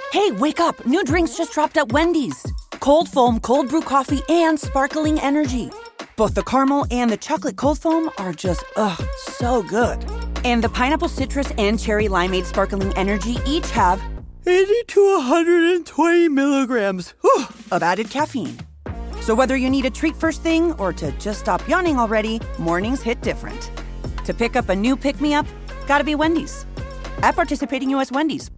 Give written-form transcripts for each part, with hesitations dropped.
Hey, wake up! New drinks just dropped at Wendy's. Cold foam, cold brew coffee, and sparkling energy. Both the caramel and the chocolate cold foam are just, so good. And the pineapple citrus and cherry limeade sparkling energy each have 80 to 120 milligrams of added caffeine. So whether you need a treat first thing or to just stop yawning already, mornings hit different. To pick up a new pick-me-up, gotta be Wendy's. At participating U.S. Wendy's.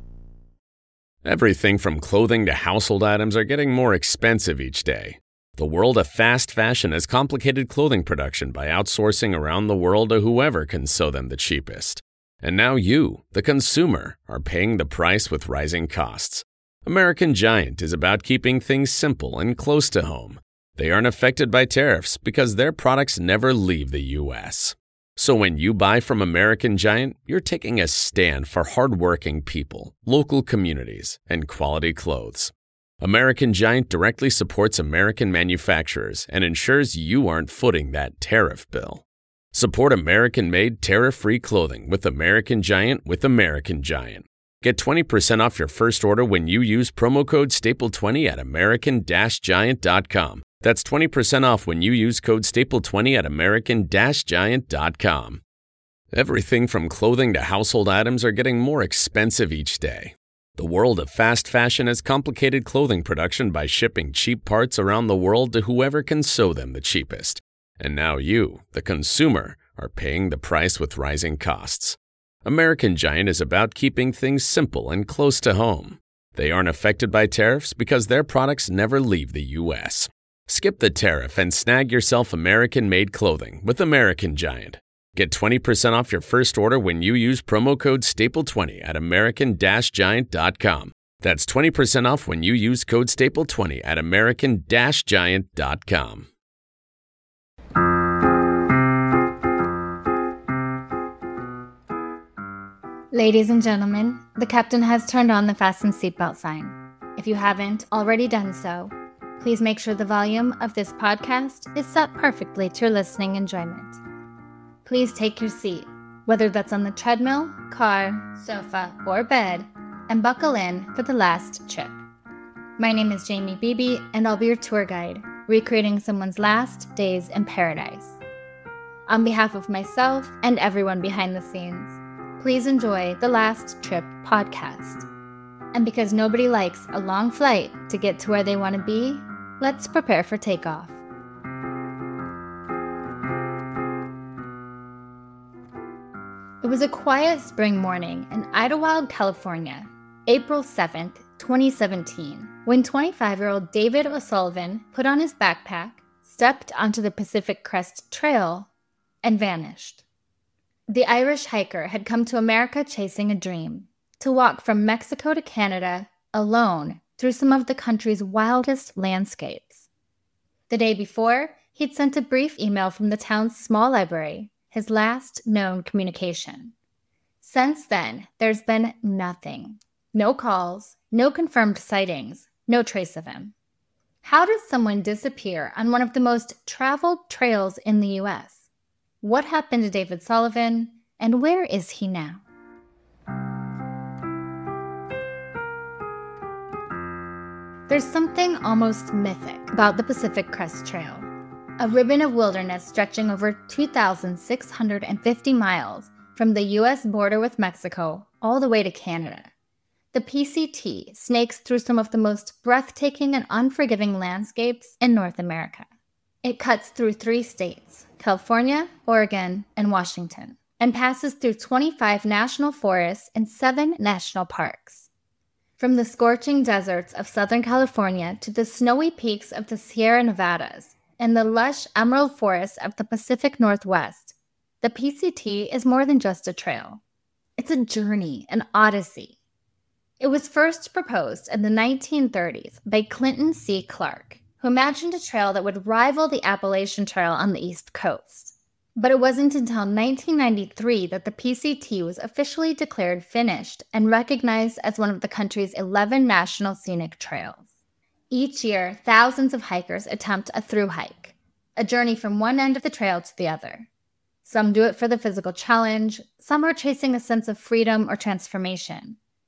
Everything from clothing to household items are getting more expensive each day. The world of fast fashion has complicated clothing production by outsourcing around the world to whoever can sew them the cheapest. And now you, the consumer, are paying the price with rising costs. American Giant is about keeping things simple and close to home. They aren't affected by tariffs because their products never leave the U.S. So when you buy from American Giant, you're taking a stand for hardworking people, local communities, and quality clothes. American Giant directly supports American manufacturers and ensures you aren't footing that tariff bill. Support American-made, tariff-free clothing with American Giant with American Giant. Get 20% off your first order when you use promo code STAPLE20 at american-giant.com. That's 20% off when you use code STAPLE20 at american-giant.com. Everything from clothing to household items are getting more expensive each day. The world of fast fashion has complicated clothing production by shipping cheap parts around the world to whoever can sew them the cheapest. And now you, the consumer, are paying the price with rising costs. American Giant is about keeping things simple and close to home. They aren't affected by tariffs because their products never leave the U.S. Skip the tariff and snag yourself American-made clothing with American Giant. Get 20% off your first order when you use promo code STAPLE20 at american-giant.com. That's 20% off when you use code STAPLE20 at american-giant.com. Ladies and gentlemen, the captain has turned on the fasten seatbelt sign. If you haven't already done so, please make sure the volume of this podcast is set perfectly to your listening enjoyment. Please take your seat, whether that's on the treadmill, car, sofa, or bed, and buckle in for the last trip. My name is Jamie Beebe, and I'll be your tour guide, recreating someone's last days in paradise. On behalf of myself and everyone behind the scenes, please enjoy the Last Trip podcast. And because nobody likes a long flight to get to where they want to be, let's prepare for takeoff. It was a quiet spring morning in Idlewild, California, April 7th, 2017, when 25-year-old David O'Sullivan put on his backpack, stepped onto the Pacific Crest Trail, and vanished. The Irish hiker had come to America chasing a dream, to walk from Mexico to Canada alone through some of the country's wildest landscapes. The day before, he'd sent a brief email from the town's small library, his last known communication. Since then, there's been nothing. No calls, no confirmed sightings, no trace of him. How does someone disappear on one of the most traveled trails in the U.S.? What happened to David Sullivan, and where is he now? There's something almost mythic about the Pacific Crest Trail, a ribbon of wilderness stretching over 2,650 miles from the U.S. border with Mexico all the way to Canada. The PCT snakes through some of the most breathtaking and unforgiving landscapes in North America. It cuts through 3 states, California, Oregon, and Washington, and passes through 25 national forests and 7 national parks. From the scorching deserts of Southern California to the snowy peaks of the Sierra Nevadas and the lush emerald forests of the Pacific Northwest, the PCT is more than just a trail. It's a journey, an odyssey. It was first proposed in the 1930s by Clinton C. Clark, who imagined a trail that would rival the Appalachian Trail on the East Coast. But it wasn't until 1993 that the PCT was officially declared finished and recognized as one of the country's 11 national scenic trails. Each year, thousands of hikers attempt a through hike, a journey from one end of the trail to the other. Some do it for the physical challenge, some are chasing a sense of freedom or transformation,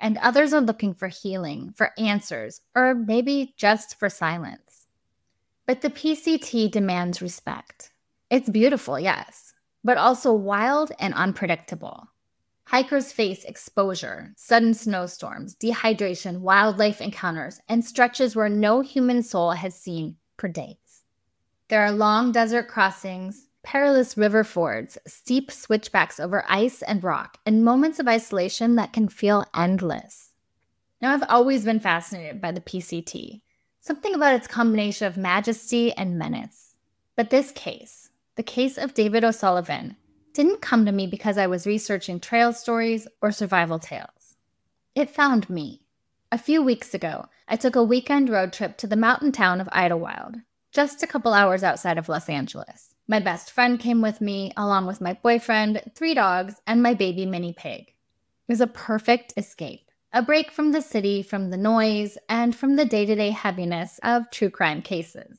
and others are looking for healing, for answers, or maybe just for silence. But the PCT demands respect. It's beautiful, yes, but also wild and unpredictable. Hikers face exposure, sudden snowstorms, dehydration, wildlife encounters, and stretches where no human soul has seen for days. There are long desert crossings, perilous river fords, steep switchbacks over ice and rock, and moments of isolation that can feel endless. Now, I've always been fascinated by the PCT, something about its combination of majesty and menace. But this case, the case of David O'Sullivan, didn't come to me because I was researching trail stories or survival tales. It found me. A few weeks ago, I took a weekend road trip to the mountain town of Idlewild, just a couple hours outside of Los Angeles. My best friend came with me, along with my boyfriend, 3 dogs, and my baby mini pig. It was a perfect escape, a break from the city, from the noise, and from the day-to-day heaviness of true crime cases.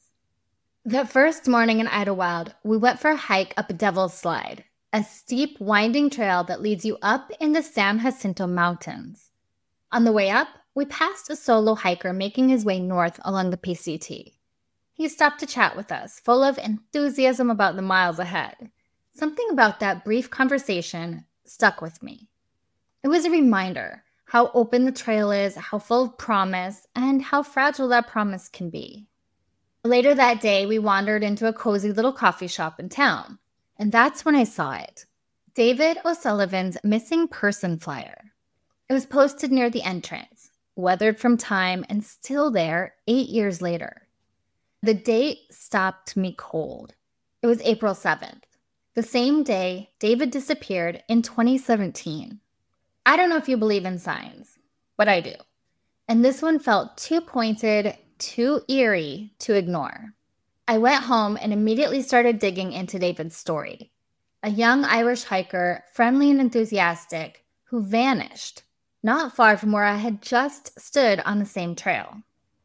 The first morning in Idlewild, we went for a hike up Devil's Slide, a steep, winding trail that leads you up in the San Jacinto Mountains. On the way up, we passed a solo hiker making his way north along the PCT. He stopped to chat with us, full of enthusiasm about the miles ahead. Something about that brief conversation stuck with me. It was a reminder how open the trail is, how full of promise, and how fragile that promise can be. Later that day, we wandered into a cozy little coffee shop in town. And that's when I saw it. David O'Sullivan's missing person flyer. It was posted near the entrance, weathered from time and still there 8 years later. The date stopped me cold. It was April 7th. The same day David disappeared in 2017. I don't know if you believe in signs, but I do. And this one felt too pointed, too eerie to ignore. I went home and immediately started digging into David's story. A young Irish hiker, friendly and enthusiastic, who vanished, not far from where I had just stood on the same trail.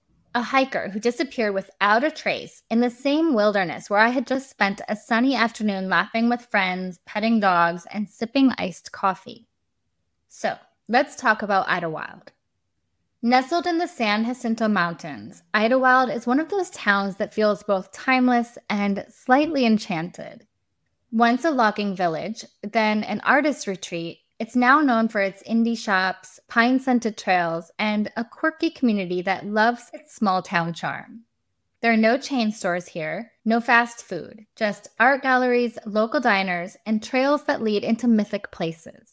A hiker who disappeared without a trace in the same wilderness where I had just spent a sunny afternoon laughing with friends, petting dogs, and sipping iced coffee. So, let's talk about Idlewild. Nestled in the San Jacinto Mountains, Idlewild is one of those towns that feels both timeless and slightly enchanted. Once a logging village, then an artist retreat, it's now known for its indie shops, pine-scented trails, and a quirky community that loves its small-town charm. There are no chain stores here, no fast food, just art galleries, local diners, and trails that lead into mythic places.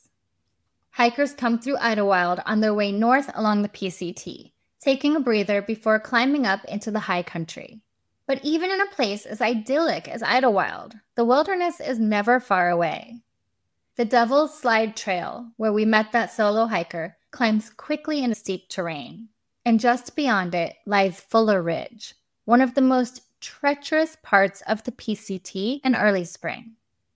Hikers come through Idlewild on their way north along the PCT, taking a breather before climbing up into the high country. But even in a place as idyllic as Idlewild, the wilderness is never far away. The Devil's Slide Trail, where we met that solo hiker, climbs quickly in steep terrain. And just beyond it lies Fuller Ridge, one of the most treacherous parts of the PCT in early spring.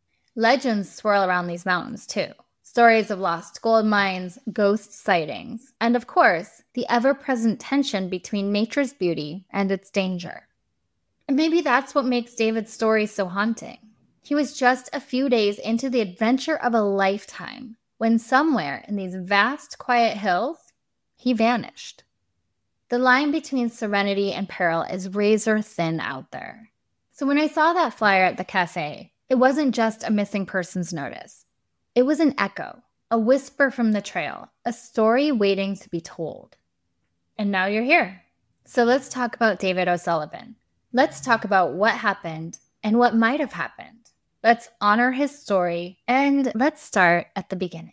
Legends swirl around these mountains, too. Stories of lost gold mines, ghost sightings, and of course, the ever-present tension between nature's beauty and its danger. And maybe that's what makes David's story so haunting. He was just a few days into the adventure of a lifetime when somewhere in these vast, quiet hills, he vanished. The line between serenity and peril is razor thin out there. So when I saw that flyer at the cafe, it wasn't just a missing persons notice. It was an echo, a whisper from the trail, a story waiting to be told. And now you're here. So let's talk about David O'Sullivan. Let's talk about what happened and what might have happened. Let's honor his story, and let's start at the beginning.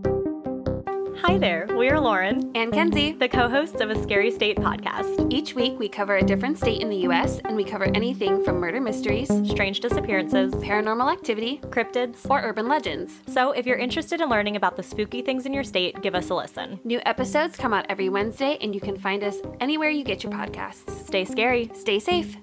Hi there, we're Lauren and Kenzie, the co-hosts of A Scary State podcast. Each week we cover a different state in the U.S., and we cover anything from murder mysteries, strange disappearances, paranormal activity, cryptids, or urban legends. So if you're interested in learning about the spooky things in your state, give us a listen. New episodes come out every Wednesday, and you can find us anywhere you get your podcasts. Stay scary. Stay safe.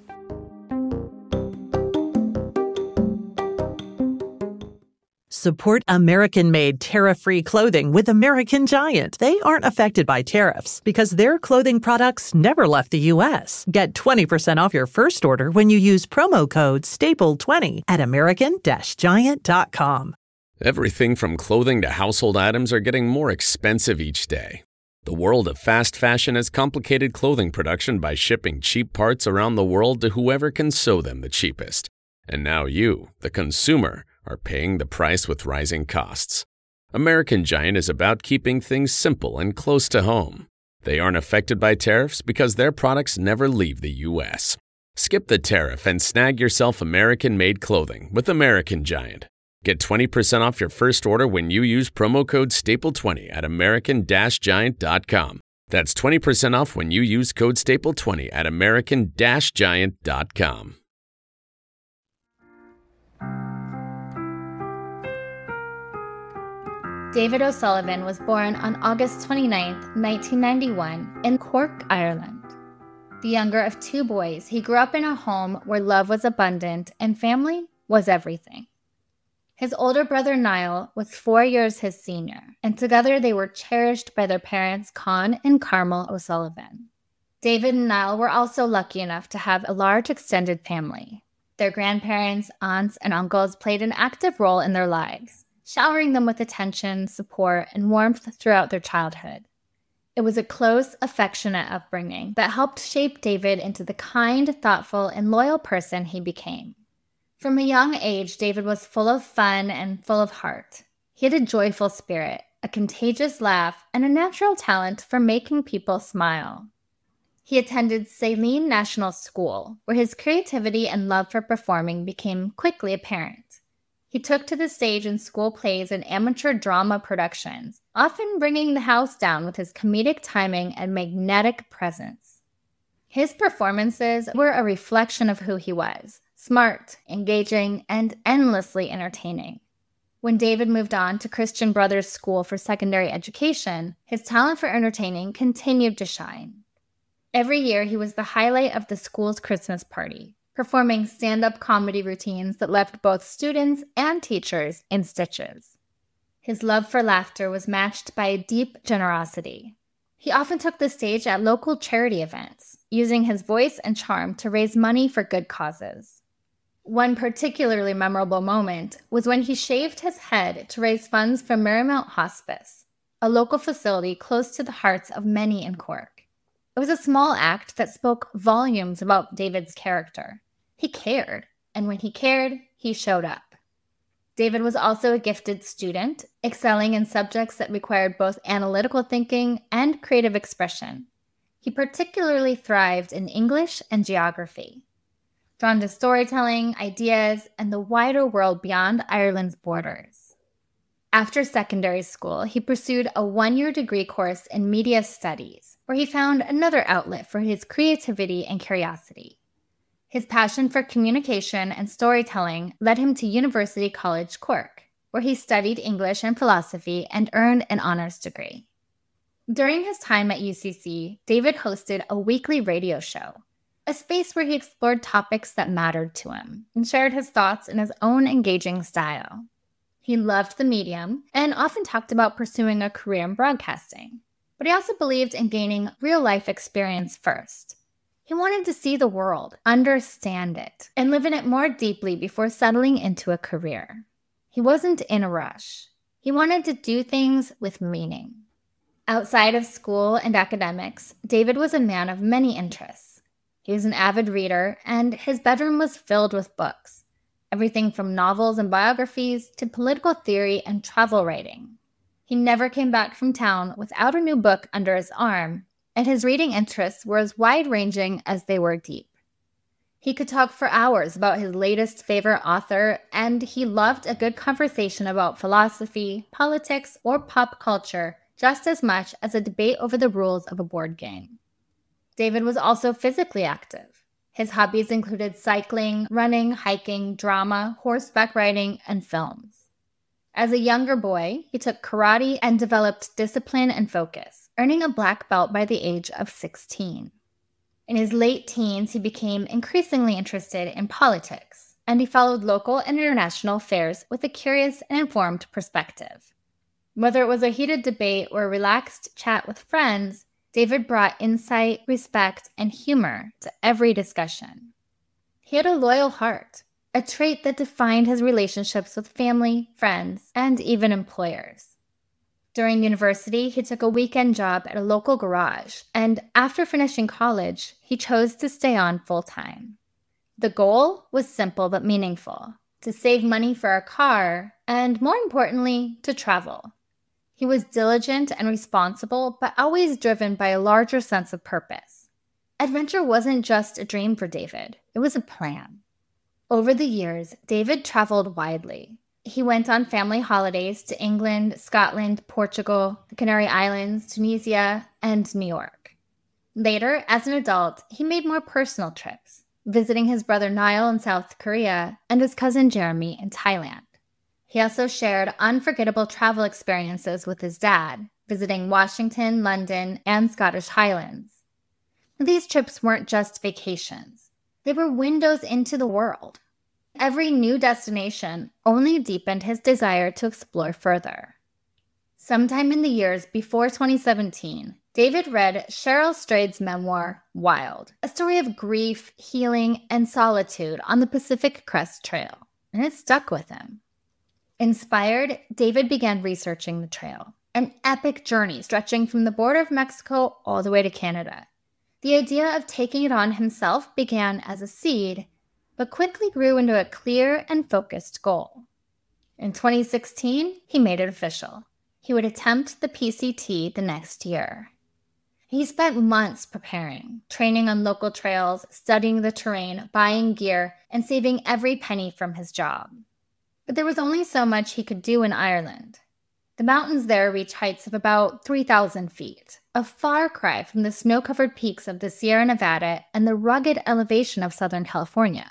Support American-made tariff-free clothing with American Giant. They aren't affected by tariffs because their clothing products never left the U.S. Get 20% off your first order when you use promo code STAPLE20 at American-Giant.com. Everything from clothing to household items are getting more expensive each day. The world of fast fashion has complicated clothing production by shipping cheap parts around the world to whoever can sew them the cheapest. And now you, the consumer, are paying the price with rising costs. American Giant is about keeping things simple and close to home. They aren't affected by tariffs because their products never leave the U.S. Skip the tariff and snag yourself American-made clothing with American Giant. Get 20% off your first order when you use promo code STAPLE20 at American-Giant.com. That's 20% off when you use code STAPLE20 at American-Giant.com. David O'Sullivan was born on August 29, 1991, in Cork, Ireland. The younger of two boys, he grew up in a home where love was abundant and family was everything. His older brother Niall was 4 years his senior, and together they were cherished by their parents Con and Carmel O'Sullivan. David and Niall were also lucky enough to have a large extended family. Their grandparents, aunts, and uncles played an active role in their lives, showering them with attention, support, and warmth throughout their childhood. It was a close, affectionate upbringing that helped shape David into the kind, thoughtful, and loyal person he became. From a young age, David was full of fun and full of heart. He had a joyful spirit, a contagious laugh, and a natural talent for making people smile. He attended Saline National School, where his creativity and love for performing became quickly apparent. He took to the stage in school plays and amateur drama productions, often bringing the house down with his comedic timing and magnetic presence. His performances were a reflection of who he was, smart, engaging, and endlessly entertaining. When David moved on to Christian Brothers School for secondary education, his talent for entertaining continued to shine. Every year, he was the highlight of the school's Christmas party, performing stand-up comedy routines that left both students and teachers in stitches. His love for laughter was matched by a deep generosity. He often took the stage at local charity events, using his voice and charm to raise money for good causes. One particularly memorable moment was when he shaved his head to raise funds for Marymount Hospice, a local facility close to the hearts of many in Cork. It was a small act that spoke volumes about David's character. He cared, and when he cared, he showed up. David was also a gifted student, excelling in subjects that required both analytical thinking and creative expression. He particularly thrived in English and geography. Drawn to storytelling, ideas, and the wider world beyond Ireland's borders. After secondary school, he pursued a one-year degree course in media studies, where he found another outlet for his creativity and curiosity. His passion for communication and storytelling led him to University College Cork, where he studied English and philosophy and earned an honors degree. During his time at UCC, David hosted a weekly radio show, a space where he explored topics that mattered to him and shared his thoughts in his own engaging style. He loved the medium and often talked about pursuing a career in broadcasting, but he also believed in gaining real-life experience first. He wanted to see the world, understand it, and live in it more deeply before settling into a career. He wasn't in a rush. He wanted to do things with meaning. Outside of school and academics, David was a man of many interests. He was an avid reader, and his bedroom was filled with books, everything from novels and biographies to political theory and travel writing. He never came back from town without a new book under his arm, and his reading interests were as wide-ranging as they were deep. He could talk for hours about his latest favorite author, and he loved a good conversation about philosophy, politics, or pop culture just as much as a debate over the rules of a board game. David was also physically active. His hobbies included cycling, running, hiking, drama, horseback riding, and films. As a younger boy, he took karate and developed discipline and focus, earning a black belt by the age of 16. In his late teens, he became increasingly interested in politics, and he followed local and international affairs with a curious and informed perspective. Whether it was a heated debate or a relaxed chat with friends, David brought insight, respect, and humor to every discussion. He had a loyal heart, a trait that defined his relationships with family, friends, and even employers. During university, he took a weekend job at a local garage, and after finishing college, he chose to stay on full-time. The goal was simple but meaningful: to save money for a car, and more importantly, to travel. He was diligent and responsible, but always driven by a larger sense of purpose. Adventure wasn't just a dream for David, it was a plan. Over the years, David traveled widely. He went on family holidays to England, Scotland, Portugal, the Canary Islands, Tunisia, and New York. Later, as an adult, he made more personal trips, visiting his brother Niall in South Korea and his cousin Jeremy in Thailand. He also shared unforgettable travel experiences with his dad, visiting Washington, London, and Scottish Highlands. These trips weren't just vacations. They were windows into the world. Every new destination only deepened his desire to explore further. Sometime in the years before 2017, David read Cheryl Strayed's memoir, Wild, a story of grief, healing, and solitude on the Pacific Crest Trail, and it stuck with him. Inspired, David began researching the trail, an epic journey stretching from the border of Mexico all the way to Canada. The idea of taking it on himself began as a seed, but quickly grew into a clear and focused goal. In 2016, he made it official. He would attempt the PCT the next year. He spent months preparing, training on local trails, studying the terrain, buying gear, and saving every penny from his job. But there was only so much he could do in Ireland. The mountains there reach heights of about 3,000 feet, a far cry from the snow-covered peaks of the Sierra Nevada and the rugged elevation of Southern California.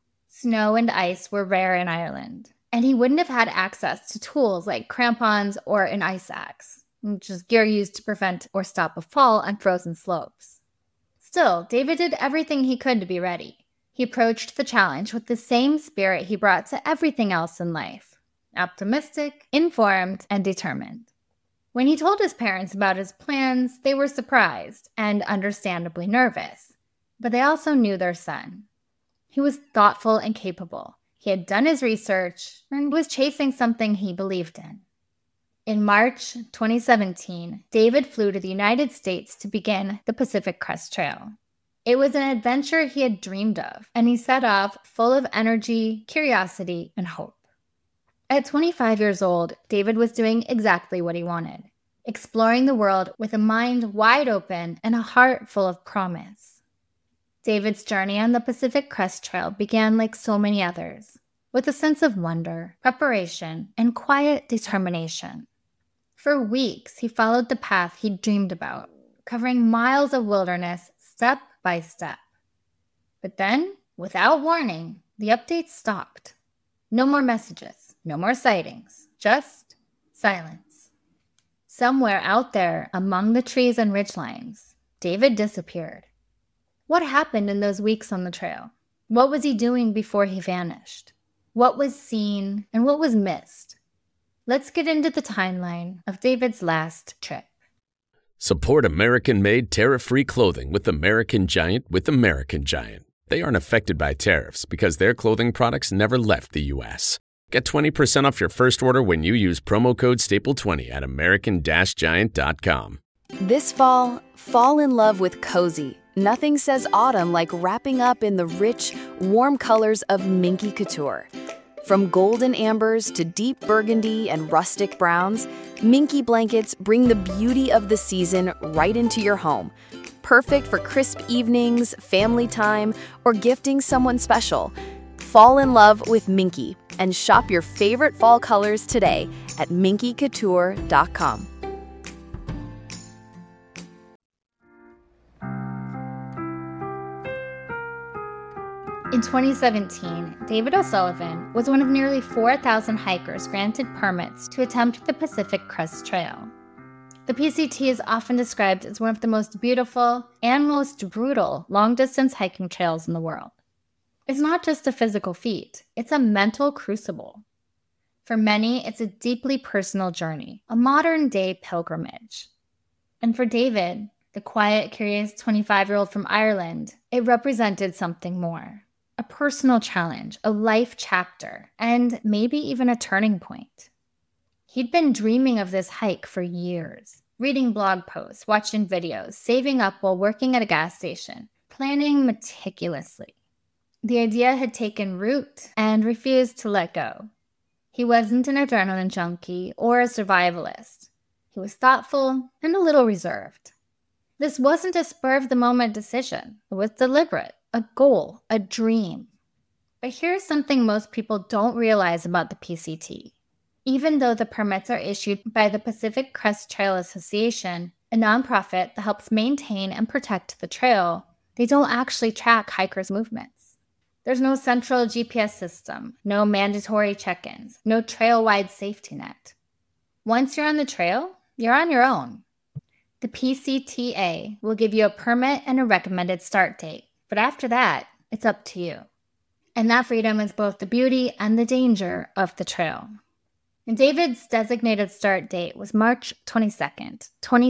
Snow and ice were rare in Ireland, and he wouldn't have had access to tools like crampons or an ice axe, which is gear used to prevent or stop a fall on frozen slopes. Still, David did everything he could to be ready. He approached the challenge with the same spirit he brought to everything else in life: optimistic, informed, and determined. When he told his parents about his plans, they were surprised and understandably nervous, but they also knew their son. He was thoughtful and capable. He had done his research and was chasing something he believed in. In March 2017, David flew to the United States to begin the Pacific Crest Trail. It was an adventure he had dreamed of, and he set off full of energy, curiosity, and hope. At 25 years old, David was doing exactly what he wanted, exploring the world with a mind wide open and a heart full of promise. David's journey on the Pacific Crest Trail began like so many others, with a sense of wonder, preparation, and quiet determination. For weeks, he followed the path he'd dreamed about, covering miles of wilderness step by step. But then, without warning, the updates stopped. No more messages, no more sightings, just silence. Somewhere out there among the trees and ridgelines, David disappeared. What happened in those weeks on the trail? What was he doing before he vanished? What was seen and what was missed? Let's get into the timeline of David's last trip. Support American-made tariff-free clothing with American Giant with American Giant. They aren't affected by tariffs because their clothing products never left the U.S. Get 20% off your first order when you use promo code STAPLE20 at american-giant.com. This fall in love with cozy. Nothing says autumn like wrapping up in the rich, warm colors of Minky Couture. From golden ambers to deep burgundy and rustic browns, Minky blankets bring the beauty of the season right into your home. Perfect for crisp evenings, family time, or gifting someone special. Fall in love with Minky and shop your favorite fall colors today at minkycouture.com. In 2017, David O'Sullivan was one of nearly 4,000 hikers granted permits to attempt the Pacific Crest Trail. The PCT is often described as one of the most beautiful and most brutal long-distance hiking trails in the world. It's not just a physical feat, it's a mental crucible. For many, it's a deeply personal journey, a modern-day pilgrimage. And for David, the quiet, curious 25-year-old from Ireland, it represented something more. A personal challenge, a life chapter, and maybe even a turning point. He'd been dreaming of this hike for years, reading blog posts, watching videos, saving up while working at a gas station, planning meticulously. The idea had taken root and refused to let go. He wasn't an adrenaline junkie or a survivalist. He was thoughtful and a little reserved. This wasn't a spur-of-the-moment decision. It was deliberate, a goal, a dream. But here's something most people don't realize about the PCT. Even though the permits are issued by the Pacific Crest Trail Association, a nonprofit that helps maintain and protect the trail, they don't actually track hikers' movements. There's no central GPS system, no mandatory check-ins, no trail-wide safety net. Once you're on the trail, you're on your own. The PCTA will give you a permit and a recommended start date, but after that, it's up to you. And that freedom is both the beauty and the danger of the trail. And David's designated start date was March 22nd,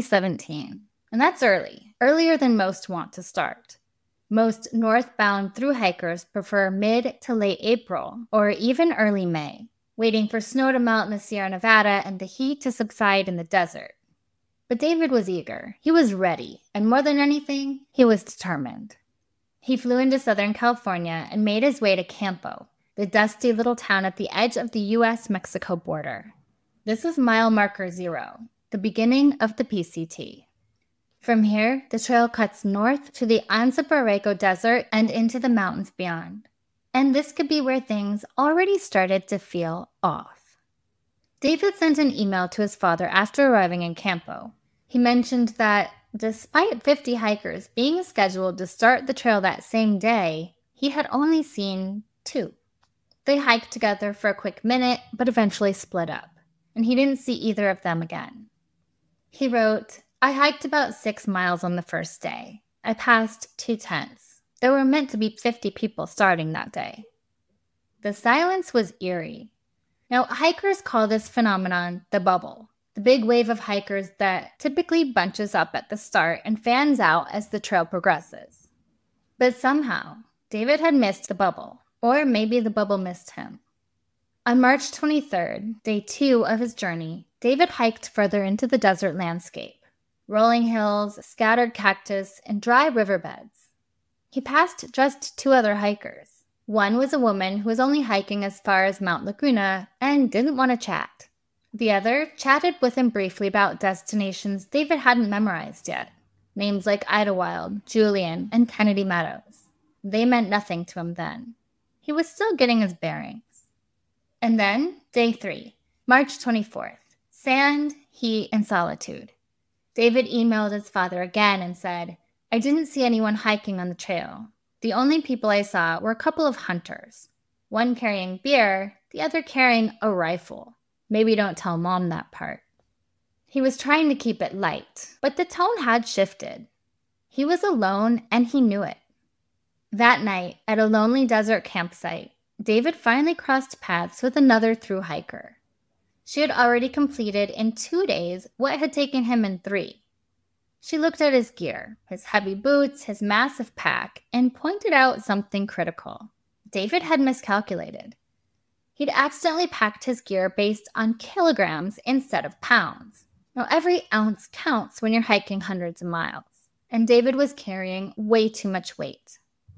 2017. And that's early, earlier than most want to start. Most northbound thru hikers prefer mid to late April or even early May, waiting for snow to melt in the Sierra Nevada and the heat to subside in the desert. But David was eager, he was ready, and more than anything, he was determined. He flew into Southern California and made his way to Campo, the dusty little town at the edge of the U.S.-Mexico border. This is mile marker 0, the beginning of the PCT. From here, the trail cuts north to the Anza Borrego Desert and into the mountains beyond. And this could be where things already started to feel off. David sent an email to his father after arriving in Campo. He mentioned that, despite 50 hikers being scheduled to start the trail that same day, he had only seen 2. They hiked together for a quick minute, but eventually split up, and he didn't see either of them again. He wrote, "I hiked about 6 miles on the first day. I passed 2 tents. There were meant to be 50 people starting that day." The silence was eerie. Now, hikers call this phenomenon the bubble, the big wave of hikers that typically bunches up at the start and fans out as the trail progresses. But somehow, David had missed the bubble, or maybe the bubble missed him. On March 23rd, day 2 of his journey, David hiked further into the desert landscape, rolling hills, scattered cactus, and dry riverbeds. He passed just 2 other hikers. One was a woman who was only hiking as far as Mount Laguna and didn't want to chat. The other chatted with him briefly about destinations David hadn't memorized yet, names like Idlewild, Julian, and Kennedy Meadows. They meant nothing to him then. He was still getting his bearings. And then, day 3, March 24th, sand, heat, and solitude. David emailed his father again and said, "I didn't see anyone hiking on the trail. The only people I saw were a couple of hunters, one carrying beer, the other carrying a rifle. Maybe don't tell Mom that part." He was trying to keep it light, but the tone had shifted. He was alone, and he knew it. That night, at a lonely desert campsite, David finally crossed paths with another thru hiker. She had already completed in 2 days what had taken him in 3. She looked at his gear, his heavy boots, his massive pack, and pointed out something critical. David had miscalculated. He'd accidentally packed his gear based on kilograms instead of pounds. Now, every ounce counts when you're hiking hundreds of miles, and David was carrying way too much weight.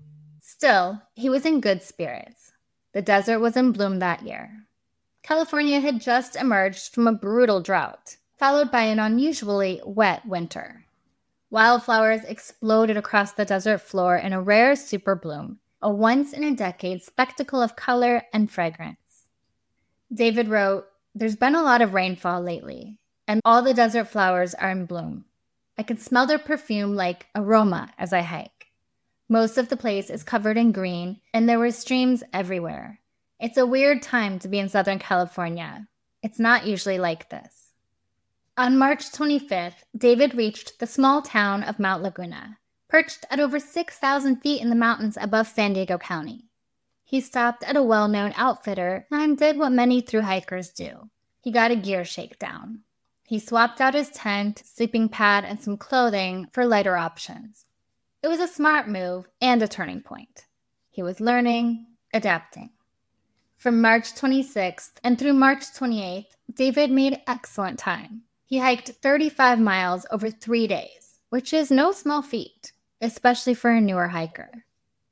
Still, he was in good spirits. The desert was in bloom that year. California had just emerged from a brutal drought, followed by an unusually wet winter. Wildflowers exploded across the desert floor in a rare super bloom, a once-in-a-decade spectacle of color and fragrance. David wrote, "There's been a lot of rainfall lately, and all the desert flowers are in bloom. I can smell their perfume like aroma as I hike. Most of the place is covered in green, and there were streams everywhere. It's a weird time to be in Southern California. It's not usually like this." On March 25th, David reached the small town of Mount Laguna, perched at over 6,000 feet in the mountains above San Diego County. He stopped at a well-known outfitter and did what many thru hikers do. He got a gear shakedown. He swapped out his tent, sleeping pad, and some clothing for lighter options. It was a smart move and a turning point. He was learning, adapting. From March 26th and through March 28th, David made excellent time. He hiked 35 miles over 3 days, which is no small feat, especially for a newer hiker.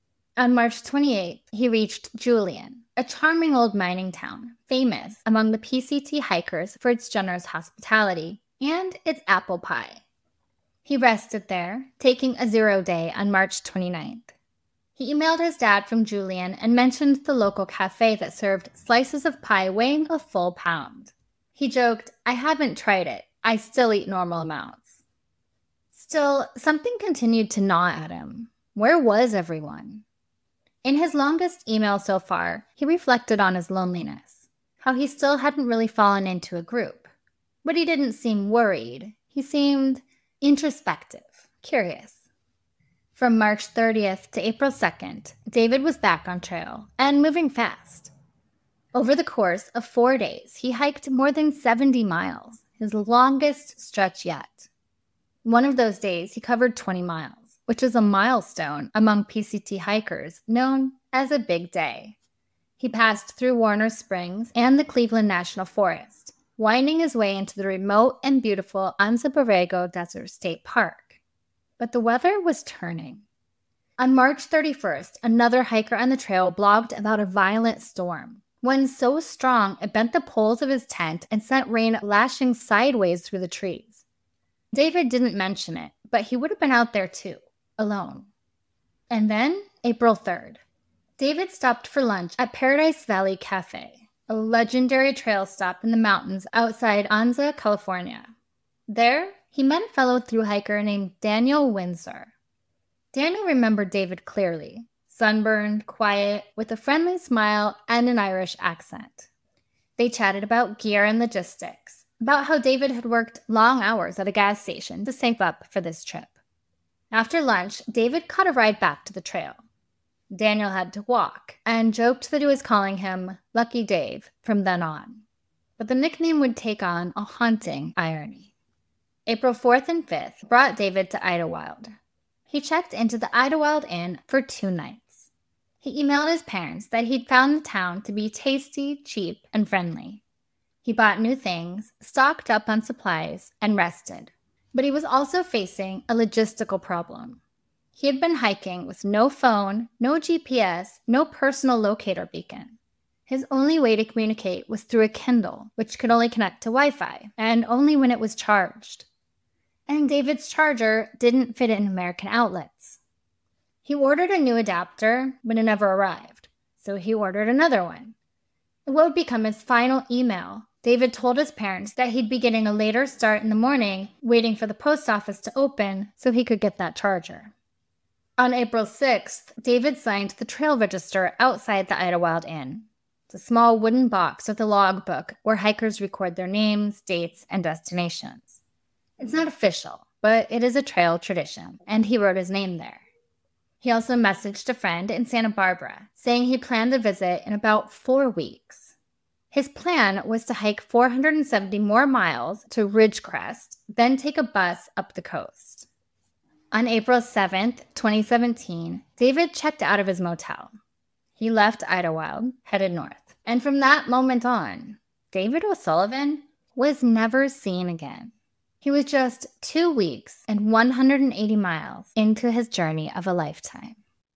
On March 28th, he reached Julian, a charming old mining town, famous among the PCT hikers for its generous hospitality and its apple pie. He rested there, taking a 0 day on March 29th. He emailed his dad from Julian and mentioned the local cafe that served slices of pie weighing a full pound. He joked, "I haven't tried it. I still eat normal amounts." Still, something continued to gnaw at him. Where was everyone? In his longest email so far, he reflected on his loneliness, how he still hadn't really fallen into a group. But he didn't seem worried. He seemed introspective, curious. From March 30th to April 2nd, David was back on trail and moving fast. Over the course of 4 days, he hiked more than 70 miles, his longest stretch yet. One of those days, he covered 20 miles, which is a milestone among PCT hikers known as a big day. He passed through Warner Springs and the Cleveland National Forest, winding his way into the remote and beautiful Anza Borrego Desert State Park. But the weather was turning. On March 31st, another hiker on the trail blogged about a violent storm, one so strong it bent the poles of his tent and sent rain lashing sideways through the trees. David didn't mention it, but he would have been out there too, alone. And then, April 3rd, David stopped for lunch at Paradise Valley Cafe, a legendary trail stop in the mountains outside Anza, California. There, he met a fellow thru-hiker named Daniel Windsor. Daniel remembered David clearly, sunburned, quiet, with a friendly smile and an Irish accent. They chatted about gear and logistics, about how David had worked long hours at a gas station to save up for this trip. After lunch, David caught a ride back to the trail. Daniel had to walk and joked that he was calling him Lucky Dave from then on. But the nickname would take on a haunting irony. April 4th and 5th brought David to Idlewild. He checked into the Idlewild Inn for 2 nights. He emailed his parents that he'd found the town to be tasty, cheap, and friendly. He bought new things, stocked up on supplies, and rested. But he was also facing a logistical problem. He had been hiking with no phone, no GPS, no personal locator beacon. His only way to communicate was through a Kindle, which could only connect to Wi-Fi, and only when it was charged. And David's charger didn't fit in American outlets. He ordered a new adapter, but it never arrived, so he ordered another one. In what would become his final email, David told his parents that he'd be getting a later start in the morning, waiting for the post office to open so he could get that charger. On April 6th, David signed the trail register outside the Idlewild Inn. It's a small wooden box with a logbook where hikers record their names, dates, and destinations. It's not official, but it is a trail tradition, and he wrote his name there. He also messaged a friend in Santa Barbara, saying he planned to visit in about 4 weeks. His plan was to hike 470 more miles to Ridgecrest, then take a bus up the coast. On April 7th, 2017, David checked out of his motel. He left Idlewild, headed north, and from that moment on, David O'Sullivan was never seen again. He was just 2 weeks and 180 miles into his journey of a lifetime.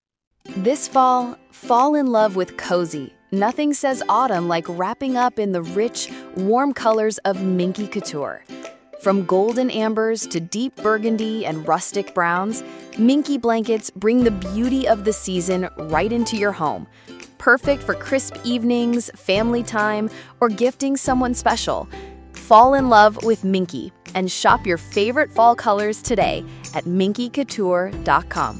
This fall in love with Cozy. Nothing says autumn like wrapping up in the rich, warm colors of Minky Couture. From golden ambers to deep burgundy and rustic browns, Minky blankets bring the beauty of the season right into your home. Perfect for crisp evenings, family time, or gifting someone special. Fall in love with Minky and shop your favorite fall colors today at minkycouture.com.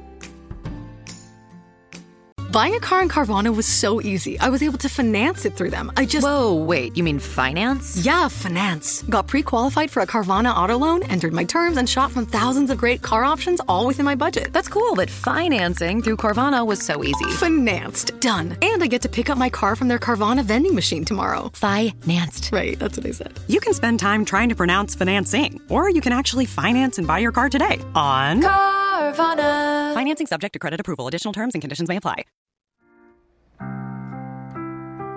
Buying a car in Carvana was so easy. I was able to finance it through them. Whoa, wait, you mean finance? Yeah, finance. Got pre-qualified for a Carvana auto loan, entered my terms, and shot from thousands of great car options all within my budget. That's cool, but financing through Carvana was so easy. Financed. Done. And I get to pick up my car from their Carvana vending machine tomorrow. Financed. Right, that's what I said. You can spend time trying to pronounce financing, or you can actually finance and buy your car today on Carvana. Financing subject to credit approval. Additional terms and conditions may apply.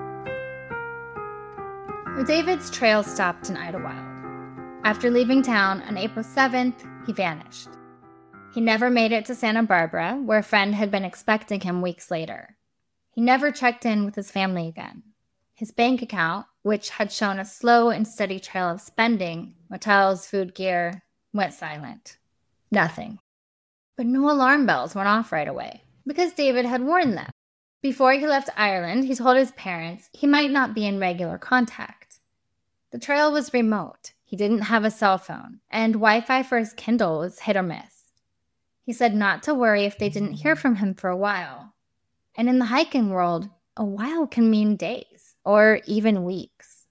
David's trail stopped in Idlewild. After leaving town on April 7th, he vanished. He never made it to Santa Barbara, where a friend had been expecting him weeks later. He never checked in with his family again. His bank account, which had shown a slow and steady trail of spending, motels, food gear, went silent. Nothing. But no alarm bells went off right away, because David had warned them. Before he left Ireland, he told his parents he might not be in regular contact. The trail was remote. He didn't have a cell phone, and Wi-Fi for his Kindle was hit or miss. He said not to worry if they didn't hear from him for a while. And in the hiking world, a while can mean days, or even weeks.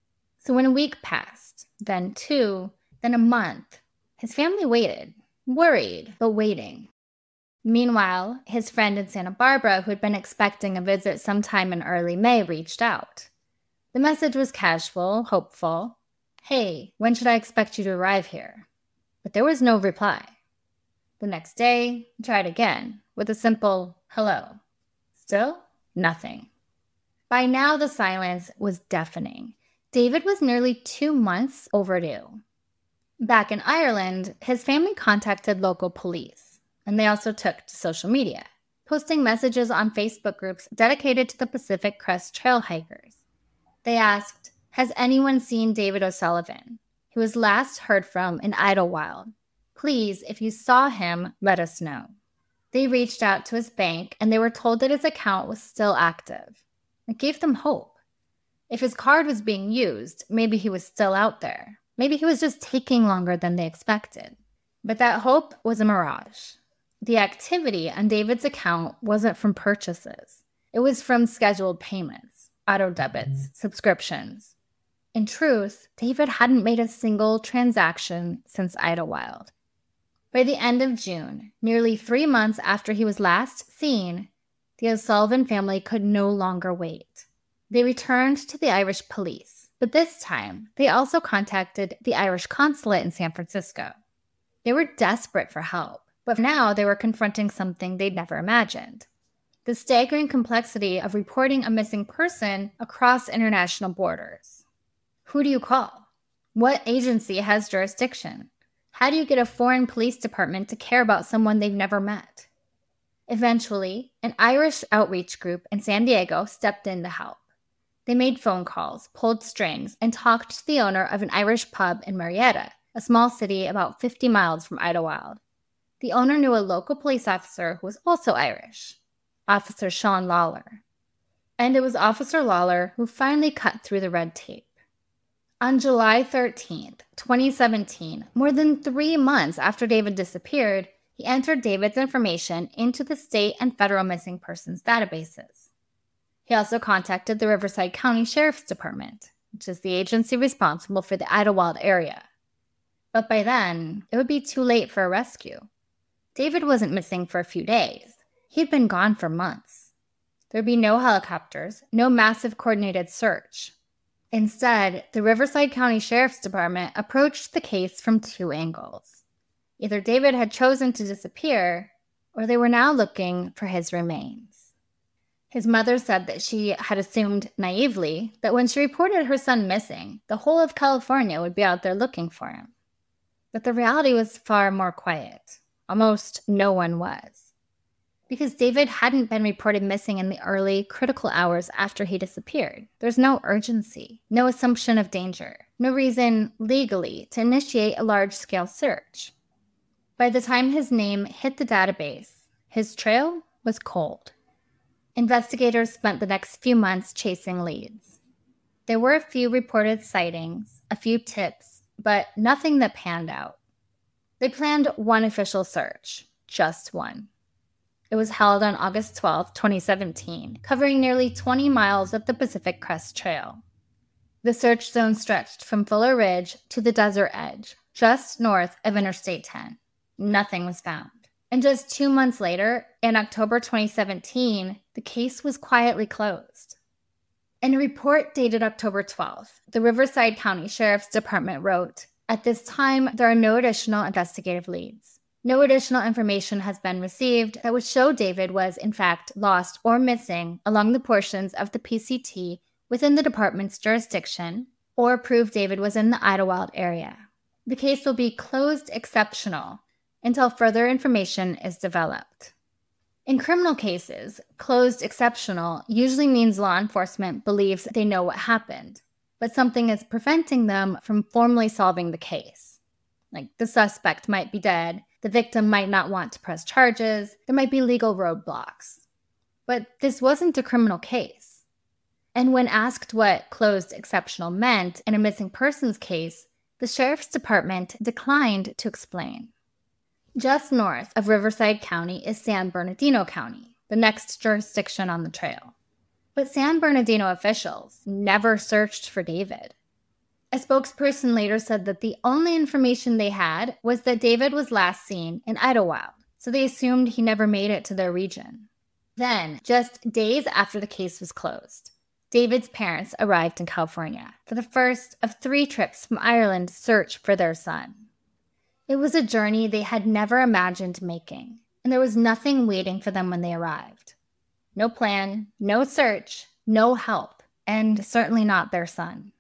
So when a week passed, then 2, then a month, his family waited, worried, but waiting. Meanwhile, his friend in Santa Barbara, who had been expecting a visit sometime in early May, reached out. The message was casual, hopeful. "Hey, when should I expect you to arrive here?" But there was no reply. The next day, he tried again, with a simple hello. Still, nothing. By now, the silence was deafening. David was nearly 2 months overdue. Back in Ireland, his family contacted local police, and they also took to social media, posting messages on Facebook groups dedicated to the Pacific Crest Trail hikers. They asked, "Has anyone seen David O'Sullivan? He was last heard from in Idlewild. Please, if you saw him, let us know." They reached out to his bank, and they were told that his account was still active. It gave them hope. If his card was being used, maybe he was still out there. Maybe he was just taking longer than they expected. But that hope was a mirage. The activity on David's account wasn't from purchases. It was from scheduled payments, auto debits, subscriptions. In truth, David hadn't made a single transaction since Idlewild. By the end of June, nearly 3 months after he was last seen, the O'Sullivan family could no longer wait. They returned to the Irish police, but this time they also contacted the Irish consulate in San Francisco. They were desperate for help, but now they were confronting something they'd never imagined: the staggering complexity of reporting a missing person across international borders. Who do you call? What agency has jurisdiction? How do you get a foreign police department to care about someone they've never met? Eventually, an Irish outreach group in San Diego stepped in to help. They made phone calls, pulled strings, and talked to the owner of an Irish pub in Marietta, a small city about 50 miles from Idlewild. The owner knew a local police officer who was also Irish, Officer Sean Lawler. And it was Officer Lawler who finally cut through the red tape. On July 13th, 2017, more than 3 months after David disappeared, he entered David's information into the state and federal missing persons databases. He also contacted the Riverside County Sheriff's Department, which is the agency responsible for the Idlewild area. But by then, it would be too late for a rescue. David wasn't missing for a few days. He'd been gone for months. There'd be no helicopters, no massive coordinated search. Instead, the Riverside County Sheriff's Department approached the case from 2 angles. Either David had chosen to disappear, or they were now looking for his remains. His mother said that she had assumed naively that when she reported her son missing, the whole of California would be out there looking for him. But the reality was far more quiet. Almost no one was. Because David hadn't been reported missing in the early, critical hours after he disappeared. There's no urgency, no assumption of danger, no reason legally to initiate a large-scale search. By the time his name hit the database, his trail was cold. Investigators spent the next few months chasing leads. There were a few reported sightings, a few tips, but nothing that panned out. They planned one official search, just one. It was held on August 12, 2017, covering nearly 20 miles of the Pacific Crest Trail. The search zone stretched from Fuller Ridge to the desert edge, just north of Interstate 10. Nothing was found. And just 2 months later, in October 2017, the case was quietly closed. In a report dated October 12th, the Riverside County Sheriff's Department wrote, "At this time, there are no additional investigative leads. No additional information has been received that would show David was, in fact, lost or missing along the portions of the PCT within the department's jurisdiction, or prove David was in the Idlewild area. The case will be closed exceptional until further information is developed. In criminal cases, closed exceptional usually means law enforcement believes they know what happened, but something is preventing them from formally solving the case. Like the suspect might be dead, the victim might not want to press charges, there might be legal roadblocks. But this wasn't a criminal case. And when asked what closed exceptional meant in a missing persons case, the Sheriff's Department declined to explain. Just north of Riverside County is San Bernardino County, the next jurisdiction on the trail. But San Bernardino officials never searched for David. A spokesperson later said that the only information they had was that David was last seen in Idlewild, so they assumed he never made it to their region. Then, just days after the case was closed, David's parents arrived in California for the first of 3 trips from Ireland to search for their son. It was a journey they had never imagined making, and there was nothing waiting for them when they arrived. No plan, no search, no help, and certainly not their son.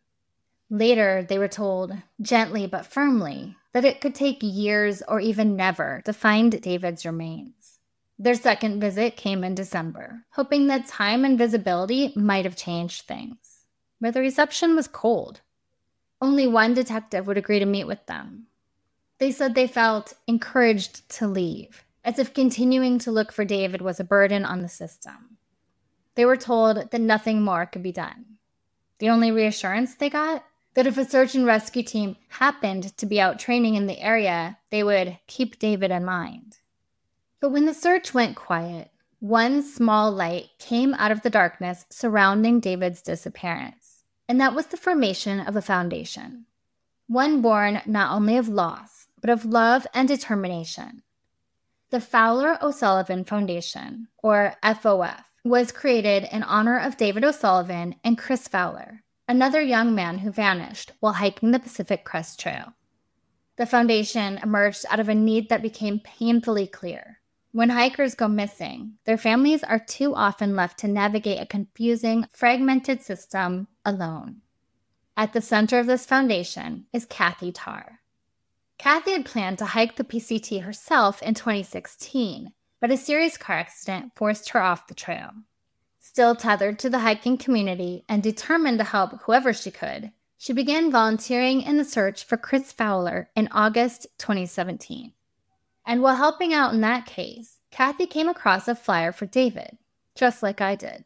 Later, they were told, gently but firmly, that it could take years or even never to find David's remains. Their second visit came in December, hoping that time and visibility might have changed things. But the reception was cold. Only one detective would agree to meet with them. They said they felt encouraged to leave, as if continuing to look for David was a burden on the system. They were told that nothing more could be done. The only reassurance they got? That if a search and rescue team happened to be out training in the area, they would keep David in mind. But when the search went quiet, one small light came out of the darkness surrounding David's disappearance, and that was the formation of a foundation. One born not only of loss, but of love and determination. The Fowler O'Sullivan Foundation, or FOF, was created in honor of David O'Sullivan and Chris Fowler, another young man who vanished while hiking the Pacific Crest Trail. The foundation emerged out of a need that became painfully clear. When hikers go missing, their families are too often left to navigate a confusing, fragmented system alone. At the center of this foundation is Kathy Tarr. Kathy had planned to hike the PCT herself in 2016, but a serious car accident forced her off the trail. Still tethered to the hiking community and determined to help whoever she could, she began volunteering in the search for Chris Fowler in August 2017. And while helping out in that case, Kathy came across a flyer for David, just like I did.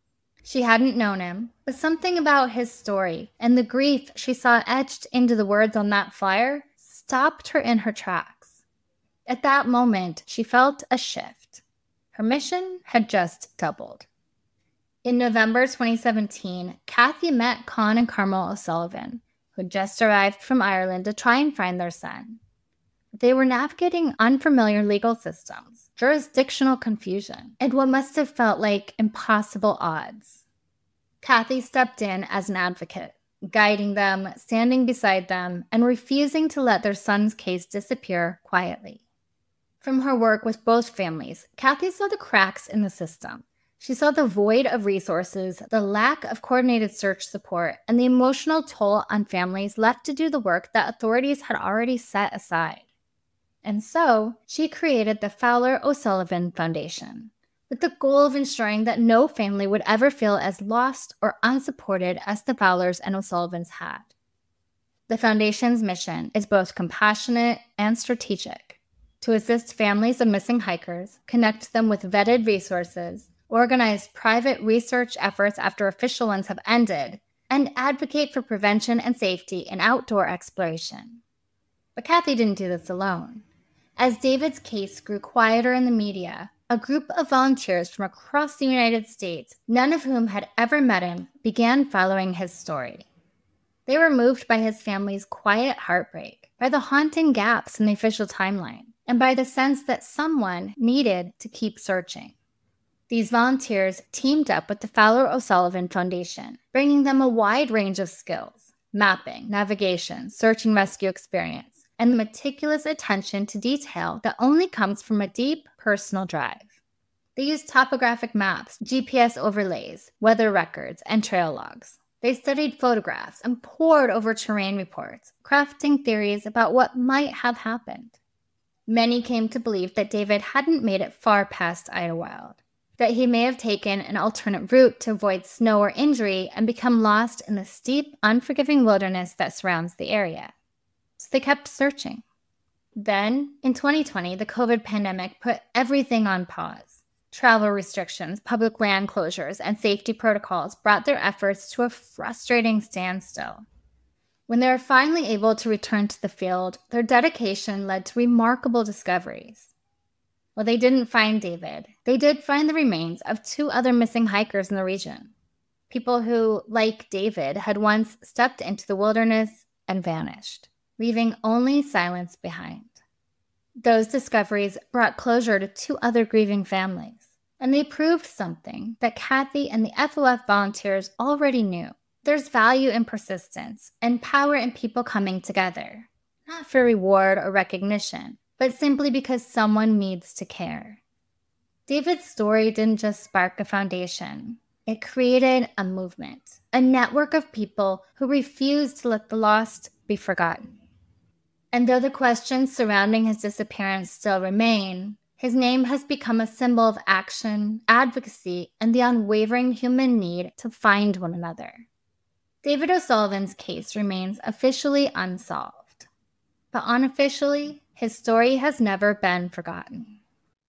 She hadn't known him, but something about his story and the grief she saw etched into the words on that flyer stopped her in her tracks. At that moment, she felt a shift. Her mission had just doubled. In November 2017, Kathy met Con and Carmel O'Sullivan, who had just arrived from Ireland to try and find their son. They were navigating unfamiliar legal systems, jurisdictional confusion, and what must have felt like impossible odds. Kathy stepped in as an advocate, guiding them, standing beside them, and refusing to let their son's case disappear quietly. From her work with both families, Kathy saw the cracks in the system. She saw the void of resources, the lack of coordinated search support, and the emotional toll on families left to do the work that authorities had already set aside. And so, she created the Fowler O'Sullivan Foundation, with the goal of ensuring that no family would ever feel as lost or unsupported as the Fowlers and O'Sullivans had. The Foundation's mission is both compassionate and strategic, to assist families of missing hikers, connect them with vetted resources, organize private research efforts after official ones have ended, and advocate for prevention and safety in outdoor exploration. But Kathy didn't do this alone. As David's case grew quieter in the media, a group of volunteers from across the United States, none of whom had ever met him, began following his story. They were moved by his family's quiet heartbreak, by the haunting gaps in the official timeline, and by the sense that someone needed to keep searching. These volunteers teamed up with the Fowler O'Sullivan Foundation, bringing them a wide range of skills: mapping, navigation, search and rescue experience, and the meticulous attention to detail that only comes from a deep personal drive. They used topographic maps, GPS overlays, weather records, and trail logs. They studied photographs and pored over terrain reports, crafting theories about what might have happened. Many came to believe that David hadn't made it far past Idlewild, that he may have taken an alternate route to avoid snow or injury and become lost in the steep, unforgiving wilderness that surrounds the area. So they kept searching. Then, in 2020, the COVID pandemic put everything on pause. Travel restrictions, public land closures, and safety protocols brought their efforts to a frustrating standstill. When they were finally able to return to the field, their dedication led to remarkable discoveries. While they didn't find David, they did find the remains of 2 other missing hikers in the region. People who, like David, had once stepped into the wilderness and vanished, leaving only silence behind. Those discoveries brought closure to 2 other grieving families, and they proved something that Kathy and the FOF volunteers already knew. There's value in persistence and power in people coming together, not for reward or recognition, but simply because someone needs to care. David's story didn't just spark a foundation. It created a movement, a network of people who refused to let the lost be forgotten. And though the questions surrounding his disappearance still remain, his name has become a symbol of action, advocacy, and the unwavering human need to find one another. David O'Sullivan's case remains officially unsolved, but unofficially, his story has never been forgotten.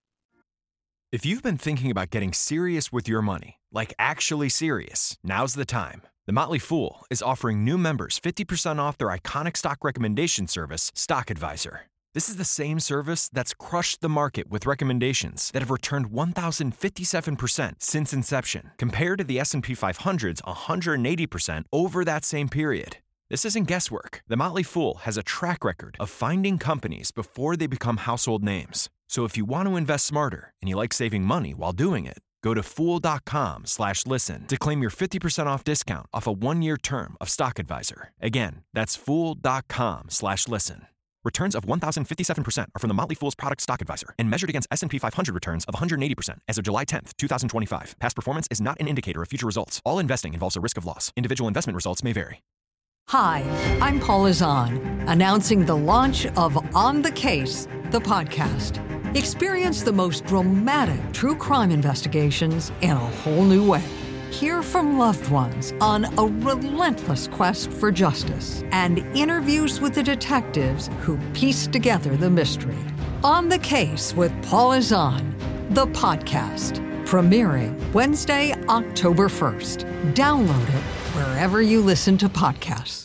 If you've been thinking about getting serious with your money, like actually serious, now's the time. The Motley Fool is offering new members 50% off their iconic stock recommendation service, Stock Advisor. This is the same service that's crushed the market with recommendations that have returned 1,057% since inception, compared to the S&P 500's 180% over that same period. This isn't guesswork. The Motley Fool has a track record of finding companies before they become household names. So if you want to invest smarter and you like saving money while doing it, go to Fool.com/listen to claim your 50% off discount off a 1-year term of Stock Advisor. Again, that's Fool.com/listen. Returns of 1,057% are from the Motley Fool's product Stock Advisor and measured against S&P 500 returns of 180% as of July 10th, 2025. Past performance is not an indicator of future results. All investing involves a risk of loss. Individual investment results may vary. Hi, I'm Paula Zahn, announcing the launch of On the Case, the podcast. Experience the most dramatic true crime investigations in a whole new way. Hear from loved ones on a relentless quest for justice and interviews with the detectives who piece together the mystery. On the Case with Paula Zahn, the podcast, premiering Wednesday, October 1st. Download it wherever you listen to podcasts.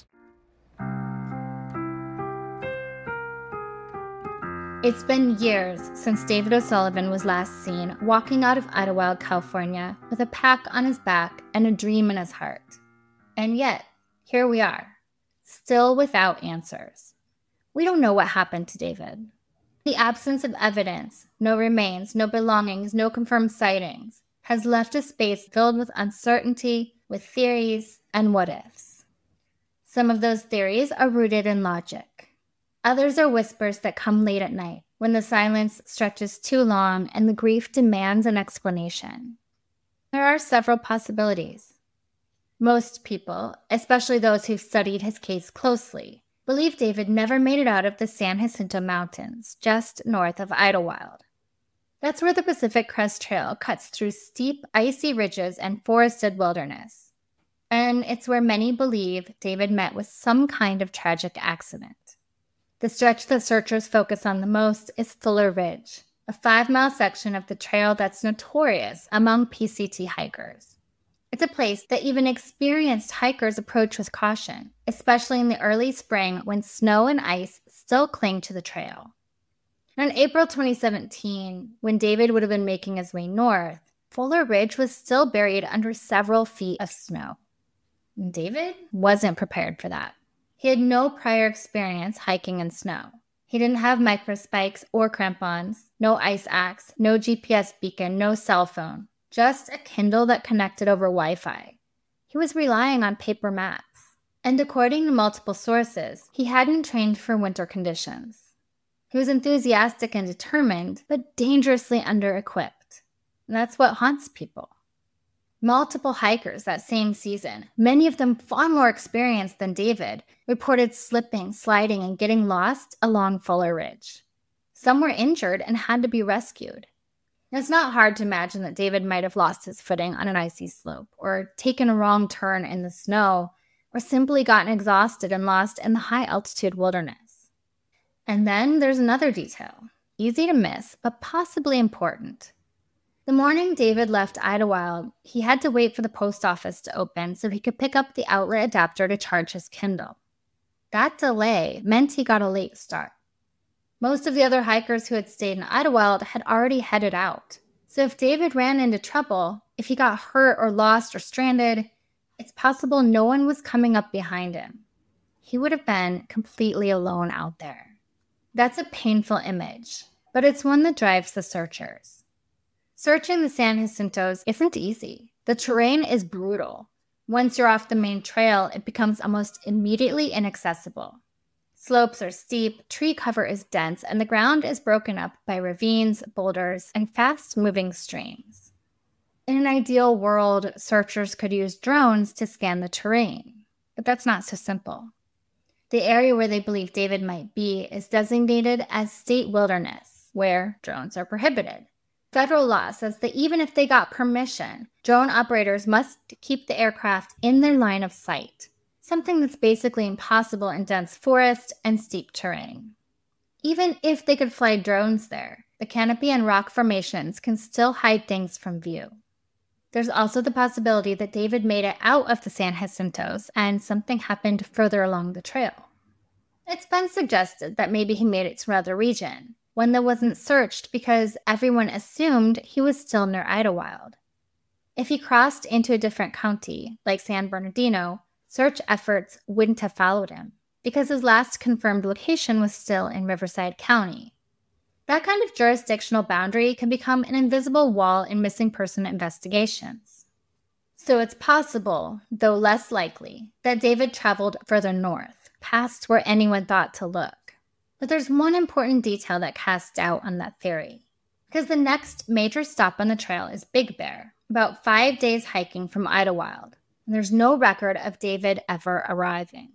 It's been years since David O'Sullivan was last seen walking out of Idlewild, California, with a pack on his back and a dream in his heart. And yet, here we are, still without answers. We don't know what happened to David. The absence of evidence, no remains, no belongings, no confirmed sightings, has left a space filled with uncertainty, with theories and what-ifs. Some of those theories are rooted in logic. Others are whispers that come late at night, when the silence stretches too long and the grief demands an explanation. There are several possibilities. Most people, especially those who've studied his case closely, believe David never made it out of the San Jacinto Mountains, just north of Idlewild. That's where the Pacific Crest Trail cuts through steep, icy ridges and forested wilderness. And it's where many believe David met with some kind of tragic accident. The stretch that searchers focus on the most is Fuller Ridge, a 5-mile section of the trail that's notorious among PCT hikers. It's a place that even experienced hikers approach with caution, especially in the early spring when snow and ice still cling to the trail. In April 2017, when David would have been making his way north, Fuller Ridge was still buried under several feet of snow. And David wasn't prepared for that. He had no prior experience hiking in snow. He didn't have microspikes or crampons, no ice axe, no GPS beacon, no cell phone, just a Kindle that connected over Wi-Fi. He was relying on paper maps. And according to multiple sources, he hadn't trained for winter conditions. He was enthusiastic and determined, but dangerously under-equipped. And that's what haunts people. Multiple hikers that same season, many of them far more experienced than David, reported slipping, sliding, and getting lost along Fuller Ridge. Some were injured and had to be rescued. It's not hard to imagine that David might have lost his footing on an icy slope, or taken a wrong turn in the snow, or simply gotten exhausted and lost in the high-altitude wilderness. And then there's another detail, easy to miss, but possibly important. The morning David left Idlewild, he had to wait for the post office to open so he could pick up the outlet adapter to charge his Kindle. That delay meant he got a late start. Most of the other hikers who had stayed in Idlewild had already headed out. So if David ran into trouble, if he got hurt or lost or stranded, it's possible no one was coming up behind him. He would have been completely alone out there. That's a painful image, but it's one that drives the searchers. Searching the San Jacintos isn't easy. The terrain is brutal. Once you're off the main trail, it becomes almost immediately inaccessible. Slopes are steep, tree cover is dense, and the ground is broken up by ravines, boulders, and fast-moving streams. In an ideal world, searchers could use drones to scan the terrain, but that's not so simple. The area where they believe David might be is designated as state wilderness, where drones are prohibited. Federal law says that even if they got permission, drone operators must keep the aircraft in their line of sight, something that's basically impossible in dense forest and steep terrain. Even if they could fly drones there, the canopy and rock formations can still hide things from view. There's also the possibility that David made it out of the San Jacintos and something happened further along the trail. It's been suggested that maybe he made it to another region, one that wasn't searched because everyone assumed he was still near Idlewild. If he crossed into a different county, like San Bernardino, search efforts wouldn't have followed him, because his last confirmed location was still in Riverside County. That kind of jurisdictional boundary can become an invisible wall in missing person investigations. So it's possible, though less likely, that David traveled further north, past where anyone thought to look. But there's one important detail that casts doubt on that theory, because the next major stop on the trail is Big Bear, about 5 days hiking from Idlewild, and there's no record of David ever arriving.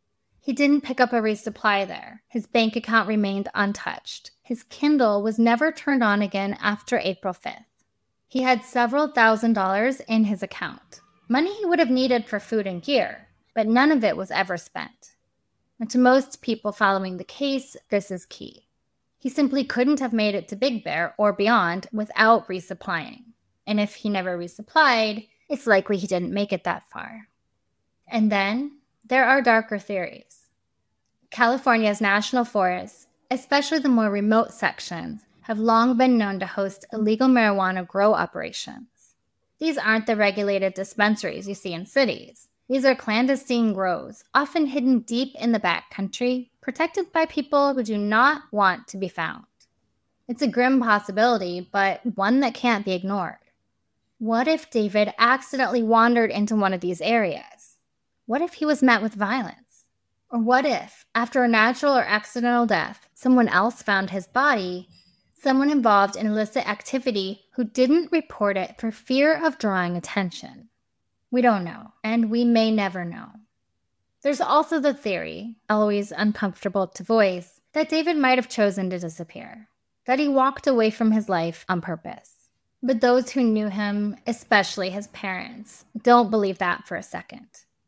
He didn't pick up a resupply there. His bank account remained untouched. His Kindle was never turned on again after April 5th. He had several $1,000s in his account, money he would have needed for food and gear, but none of it was ever spent. And to most people following the case, this is key. He simply couldn't have made it to Big Bear or beyond without resupplying. And if he never resupplied, it's likely he didn't make it that far. And then there are darker theories. California's national forests, especially the more remote sections, have long been known to host illegal marijuana grow operations. These aren't the regulated dispensaries you see in cities. These are clandestine grows, often hidden deep in the backcountry, protected by people who do not want to be found. It's a grim possibility, but one that can't be ignored. What if David accidentally wandered into one of these areas? What if he was met with violence? Or what if, after a natural or accidental death, someone else found his body, someone involved in illicit activity who didn't report it for fear of drawing attention? We don't know, and we may never know. There's also the theory, always uncomfortable to voice, that David might have chosen to disappear, that he walked away from his life on purpose. But those who knew him, especially his parents, don't believe that for a second.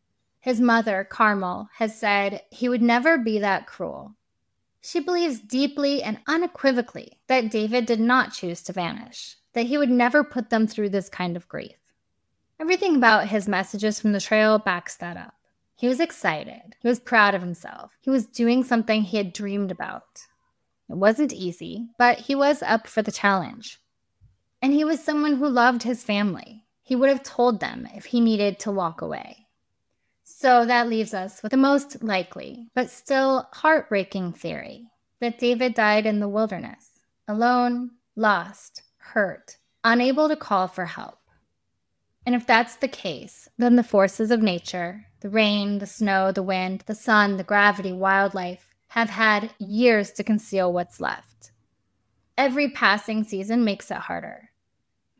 His mother, Carmel, has said he would never be that cruel. She believes deeply and unequivocally that David did not choose to vanish, that he would never put them through this kind of grief. Everything about his messages from the trail backs that up. He was excited. He was proud of himself. He was doing something he had dreamed about. It wasn't easy, but he was up for the challenge. And he was someone who loved his family. He would have told them if he needed to walk away. So that leaves us with the most likely, but still heartbreaking theory, that David died in the wilderness, alone, lost, hurt, unable to call for help. And if that's the case, then the forces of nature, the rain, the snow, the wind, the sun, the gravity, wildlife, have had years to conceal what's left. Every passing season makes it harder.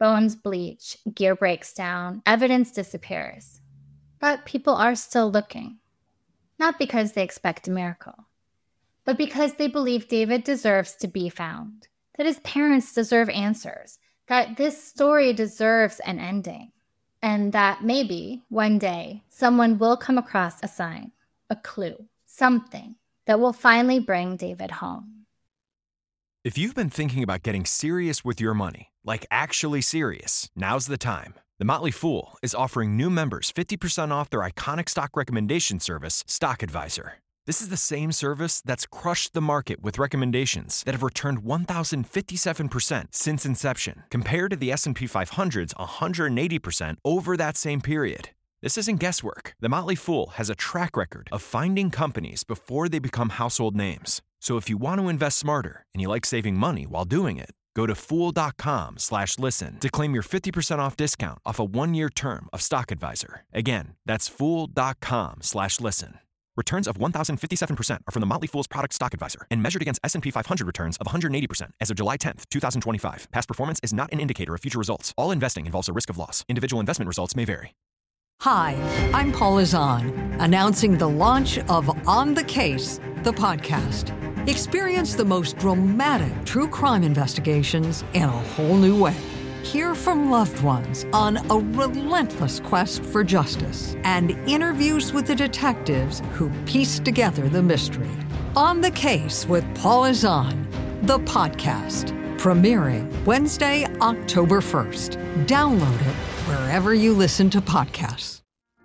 Bones bleach, gear breaks down, evidence disappears. But people are still looking. Not because they expect a miracle, but because they believe David deserves to be found, that his parents deserve answers, that this story deserves an ending, and that maybe one day someone will come across a sign, a clue, something that will finally bring David home. If you've been thinking about getting serious with your money, like actually serious, now's the time. The Motley Fool is offering new members 50% off their iconic stock recommendation service, Stock Advisor. This is the same service that's crushed the market with recommendations that have returned 1,057% since inception, compared to the S&P 500's 180% over that same period. This isn't guesswork. The Motley Fool has a track record of finding companies before they become household names. So if you want to invest smarter and you like saving money while doing it, go to Fool.com/listen to claim your 50% off discount off a 1-year term of Stock Advisor. Again, that's Fool.com/listen. Returns of 1,057% are from the Motley Fool's product Stock Advisor and measured against S&P 500 returns of 180% as of July 10th, 2025. Past performance is not an indicator of future results. All investing involves a risk of loss. Individual investment results may vary. Hi, I'm Paula Zahn, announcing the launch of On the Case, the podcast. Experience the most dramatic true crime investigations in a whole new way. Hear from loved ones on a relentless quest for justice and interviews with the detectives who piece together the mystery. On the Case with Paula Zahn, the podcast, premiering Wednesday, October 1st. Download it wherever you listen to podcasts.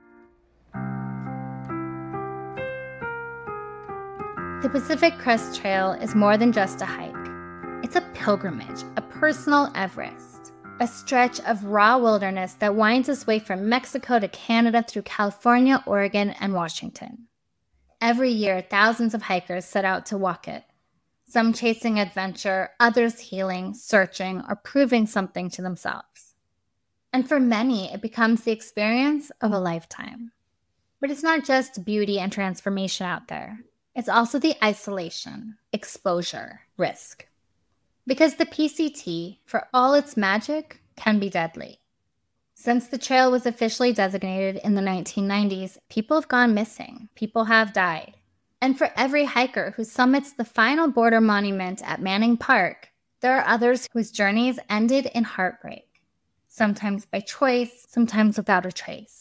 The Pacific Crest Trail is more than just a hike. It's a pilgrimage, a personal Everest, a stretch of raw wilderness that winds its way from Mexico to Canada through California, Oregon, and Washington. Every year, thousands of hikers set out to walk it, some chasing adventure, others healing, searching, or proving something to themselves. And for many, it becomes the experience of a lifetime. But it's not just beauty and transformation out there. It's also the isolation, exposure, risk. Because the PCT, for all its magic, can be deadly. Since the trail was officially designated in the 1990s, people have gone missing. People have died. And for every hiker who summits the final border monument at Manning Park, there are others whose journeys ended in heartbreak. Sometimes by choice, sometimes without a trace.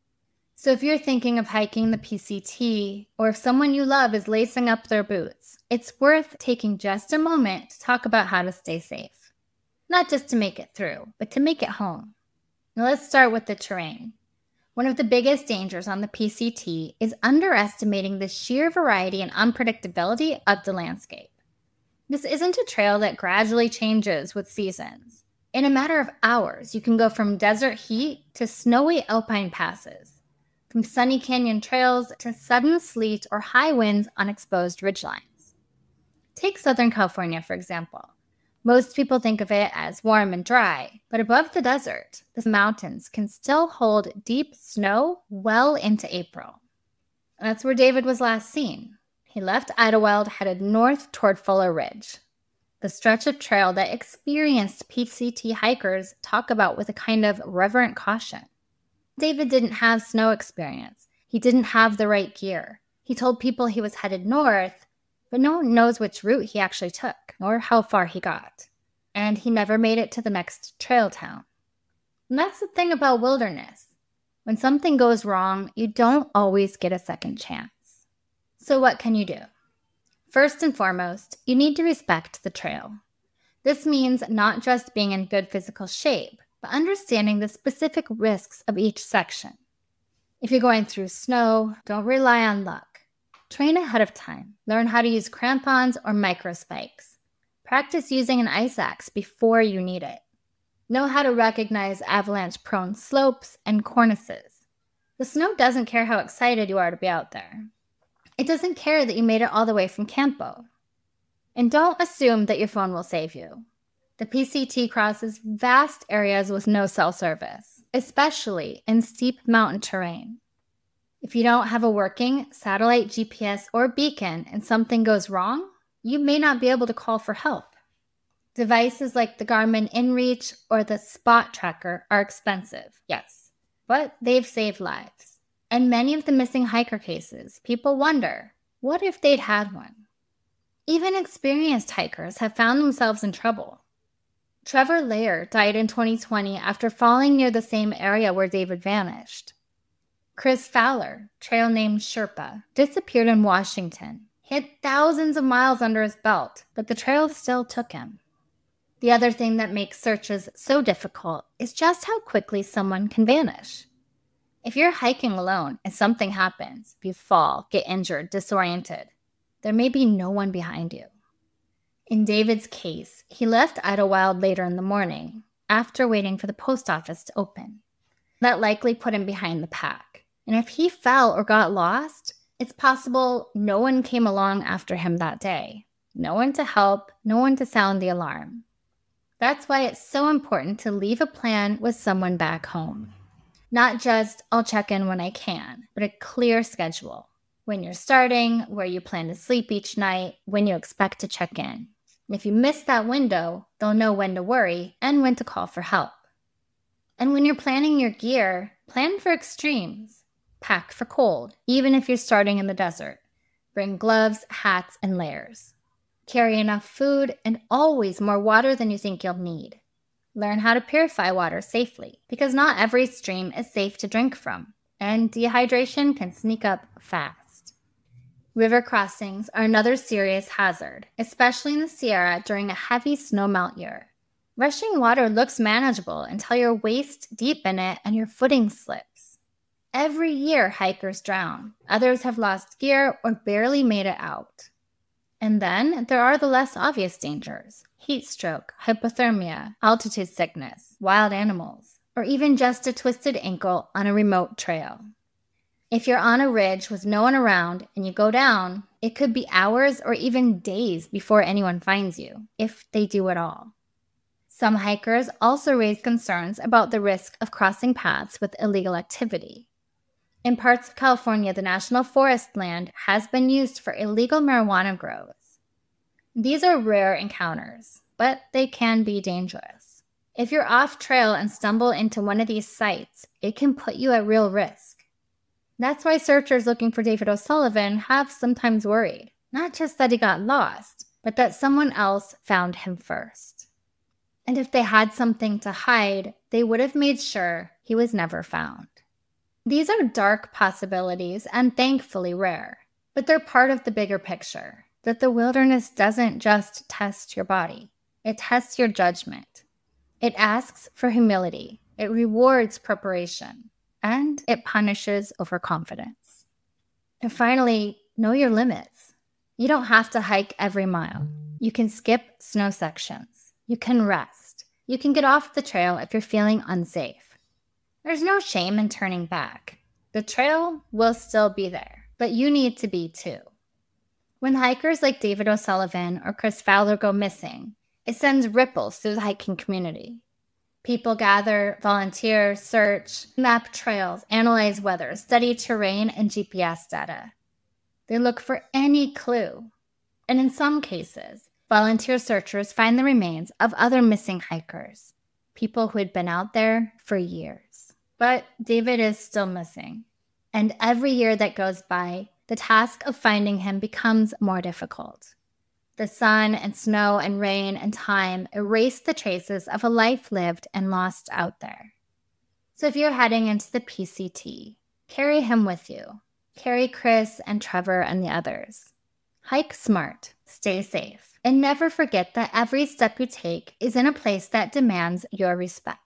So if you're thinking of hiking the PCT, or if someone you love is lacing up their boots, it's worth taking just a moment to talk about how to stay safe. Not just to make it through, but to make it home. Now let's start with the terrain. One of the biggest dangers on the PCT is underestimating the sheer variety and unpredictability of the landscape. This isn't a trail that gradually changes with seasons. In a matter of hours, you can go from desert heat to snowy alpine passes, from sunny canyon trails to sudden sleet or high winds on exposed ridgelines. Take Southern California, for example. Most people think of it as warm and dry, but above the desert, the mountains can still hold deep snow well into April. And that's where David was last seen. He left Idyllwild, headed north toward Fuller Ridge, the stretch of trail that experienced PCT hikers talk about with a kind of reverent caution. David didn't have snow experience. He didn't have the right gear. He told people he was headed north, but no one knows which route he actually took, nor how far he got. And he never made it to the next trail town. And that's the thing about wilderness. When something goes wrong, you don't always get a second chance. So what can you do? First and foremost, you need to respect the trail. This means not just being in good physical shape, but understanding the specific risks of each section. If you're going through snow, don't rely on luck. Train ahead of time. Learn how to use crampons or micro spikes. Practice using an ice axe before you need it. Know how to recognize avalanche-prone slopes and cornices. The snow doesn't care how excited you are to be out there. It doesn't care that you made it all the way from Campo. And don't assume that your phone will save you. The PCT crosses vast areas with no cell service, especially in steep mountain terrain. If you don't have a working satellite GPS or beacon and something goes wrong, you may not be able to call for help. Devices like the Garmin InReach or the Spot Tracker are expensive, yes, but they've saved lives. In many of the missing hiker cases, people wonder, what if they'd had one? Even experienced hikers have found themselves in trouble. Trevor Lair died in 2020 after falling near the same area where David vanished. Chris Fowler, trail named Sherpa, disappeared in Washington. He had thousands of miles under his belt, but the trail still took him. The other thing that makes searches so difficult is just how quickly someone can vanish. If you're hiking alone and something happens, you fall, get injured, disoriented, there may be no one behind you. In David's case, he left Idlewild later in the morning, after waiting for the post office to open. That likely put him behind the pack. And if he fell or got lost, it's possible no one came along after him that day. No one to help, no one to sound the alarm. That's why it's so important to leave a plan with someone back home. Not just, I'll check in when I can, but a clear schedule. When you're starting, where you plan to sleep each night, when you expect to check in. If you miss that window, they'll know when to worry and when to call for help. And when you're planning your gear, plan for extremes. Pack for cold, even if you're starting in the desert. Bring gloves, hats, and layers. Carry enough food and always more water than you think you'll need. Learn how to purify water safely, because not every stream is safe to drink from, and dehydration can sneak up fast. River crossings are another serious hazard, especially in the Sierra during a heavy snowmelt year. Rushing water looks manageable until you're waist deep in it and your footing slips. Every year, hikers drown. Others have lost gear or barely made it out. And then there are the less obvious dangers: heat stroke, hypothermia, altitude sickness, wild animals, or even just a twisted ankle on a remote trail. If you're on a ridge with no one around and you go down, it could be hours or even days before anyone finds you, if they do at all. Some hikers also raise concerns about the risk of crossing paths with illegal activity. In parts of California, the National Forest land has been used for illegal marijuana grows. These are rare encounters, but they can be dangerous. If you're off trail and stumble into one of these sites, it can put you at real risk. That's why searchers looking for David O'Sullivan have sometimes worried, not just that he got lost, but that someone else found him first. And if they had something to hide, they would have made sure he was never found. These are dark possibilities and thankfully rare, but they're part of the bigger picture, that the wilderness doesn't just test your body, it tests your judgment. It asks for humility, it rewards preparation, and it punishes overconfidence. And finally, know your limits. You don't have to hike every mile. You can skip snow sections. You can rest. You can get off the trail if you're feeling unsafe. There's no shame in turning back. The trail will still be there, but you need to be too. When hikers like David O'Sullivan or Chris Fowler go missing, it sends ripples through the hiking community. People gather, volunteer, search, map trails, analyze weather, study terrain and GPS data. They look for any clue. And in some cases, volunteer searchers find the remains of other missing hikers, people who had been out there for years. But David is still missing. And every year that goes by, the task of finding him becomes more difficult. The sun and snow and rain and time erase the traces of a life lived and lost out there. So if you're heading into the PCT, carry him with you. Carry Chris and Trevor and the others. Hike smart, stay safe, and never forget that every step you take is in a place that demands your respect.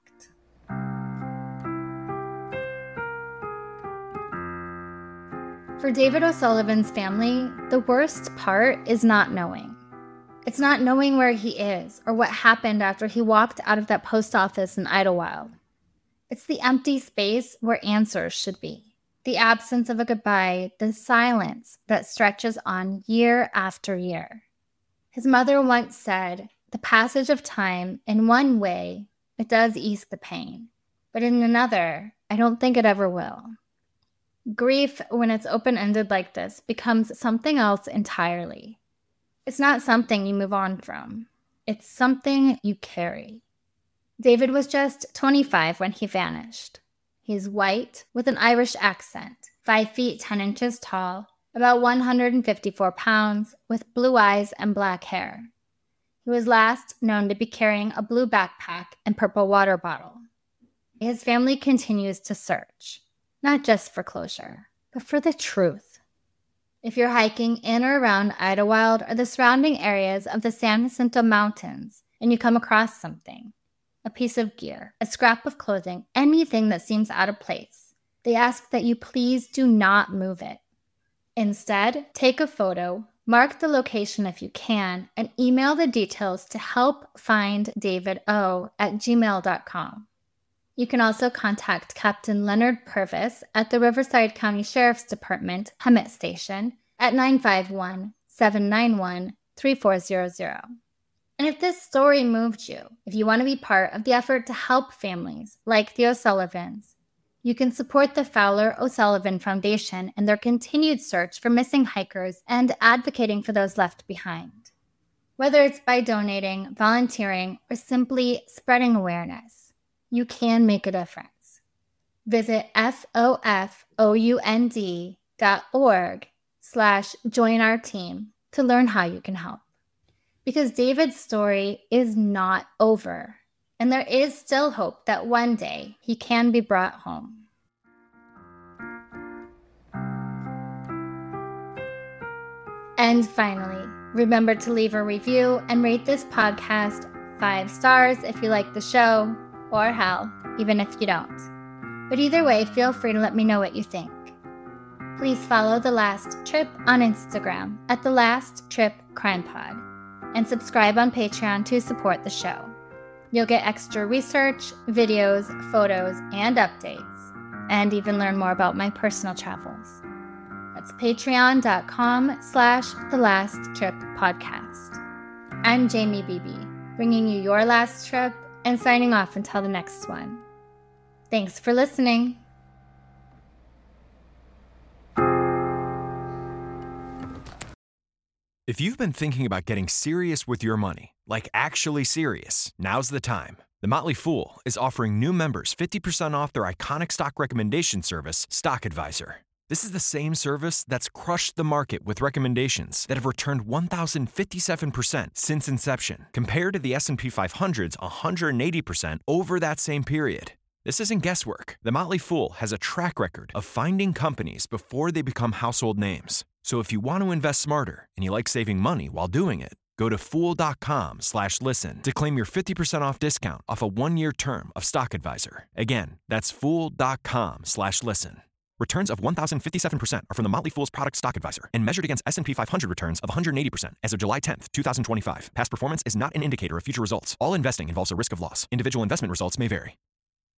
For David O'Sullivan's family, the worst part is not knowing. It's not knowing where he is or what happened after he walked out of that post office in Idlewild. It's the empty space where answers should be. The absence of a goodbye, the silence that stretches on year after year. His mother once said, the passage of time, in one way, it does ease the pain, but in another, I don't think it ever will. Grief, when it's open-ended like this, becomes something else entirely. It's not something you move on from. It's something you carry. David was just 25 when he vanished. He's white with an Irish accent, 5 feet 10 inches tall, about 154 pounds, with blue eyes and black hair. He was last known to be carrying a blue backpack and purple water bottle. His family continues to search, not just for closure, but for the truth. If you're hiking in or around Idyllwild or the surrounding areas of the San Jacinto Mountains and you come across something, a piece of gear, a scrap of clothing, anything that seems out of place, they ask that you please do not move it. Instead, take a photo, mark the location if you can, and email the details to helpfinddavido@gmail.com. You can also contact Captain Leonard Purvis at the Riverside County Sheriff's Department, Hemet Station, at 951-791-3400. And if this story moved you, if you want to be part of the effort to help families like the O'Sullivans, you can support the Fowler O'Sullivan Foundation and their continued search for missing hikers and advocating for those left behind. Whether it's by donating, volunteering, or simply spreading awareness, you can make a difference. Visit fofound.org/join-our-team to learn how you can help. Because David's story is not over, and there is still hope that one day he can be brought home. And finally, remember to leave a review and rate this podcast 5 stars if you like the show, or hell, even if you don't. But either way, feel free to let me know what you think. Please follow The Last Trip on Instagram at The Last Trip Crime Pod, and subscribe on Patreon to support the show. You'll get extra research, videos, photos, and updates, and even learn more about my personal travels. That's patreon.com/thelasttrippodcast. I'm Jamie Beebe, bringing you your last trip and signing off until the next one. Thanks for listening. If you've been thinking about getting serious with your money, like actually serious, now's the time. The Motley Fool is offering new members 50% off their iconic stock recommendation service, Stock Advisor. This is the same service that's crushed the market with recommendations that have returned 1,057% since inception, compared to the S&P 500's 180% over that same period. This isn't guesswork. The Motley Fool has a track record of finding companies before they become household names. So if you want to invest smarter and you like saving money while doing it, go to fool.com/listen to claim your 50% off discount off a 1-year term of Stock Advisor. Again, that's fool.com/listen. Returns of 1,057% are from the Motley Fool's product Stock Advisor and measured against S&P 500 returns of 180% as of July 10th, 2025. Past performance is not an indicator of future results. All investing involves a risk of loss. Individual investment results may vary.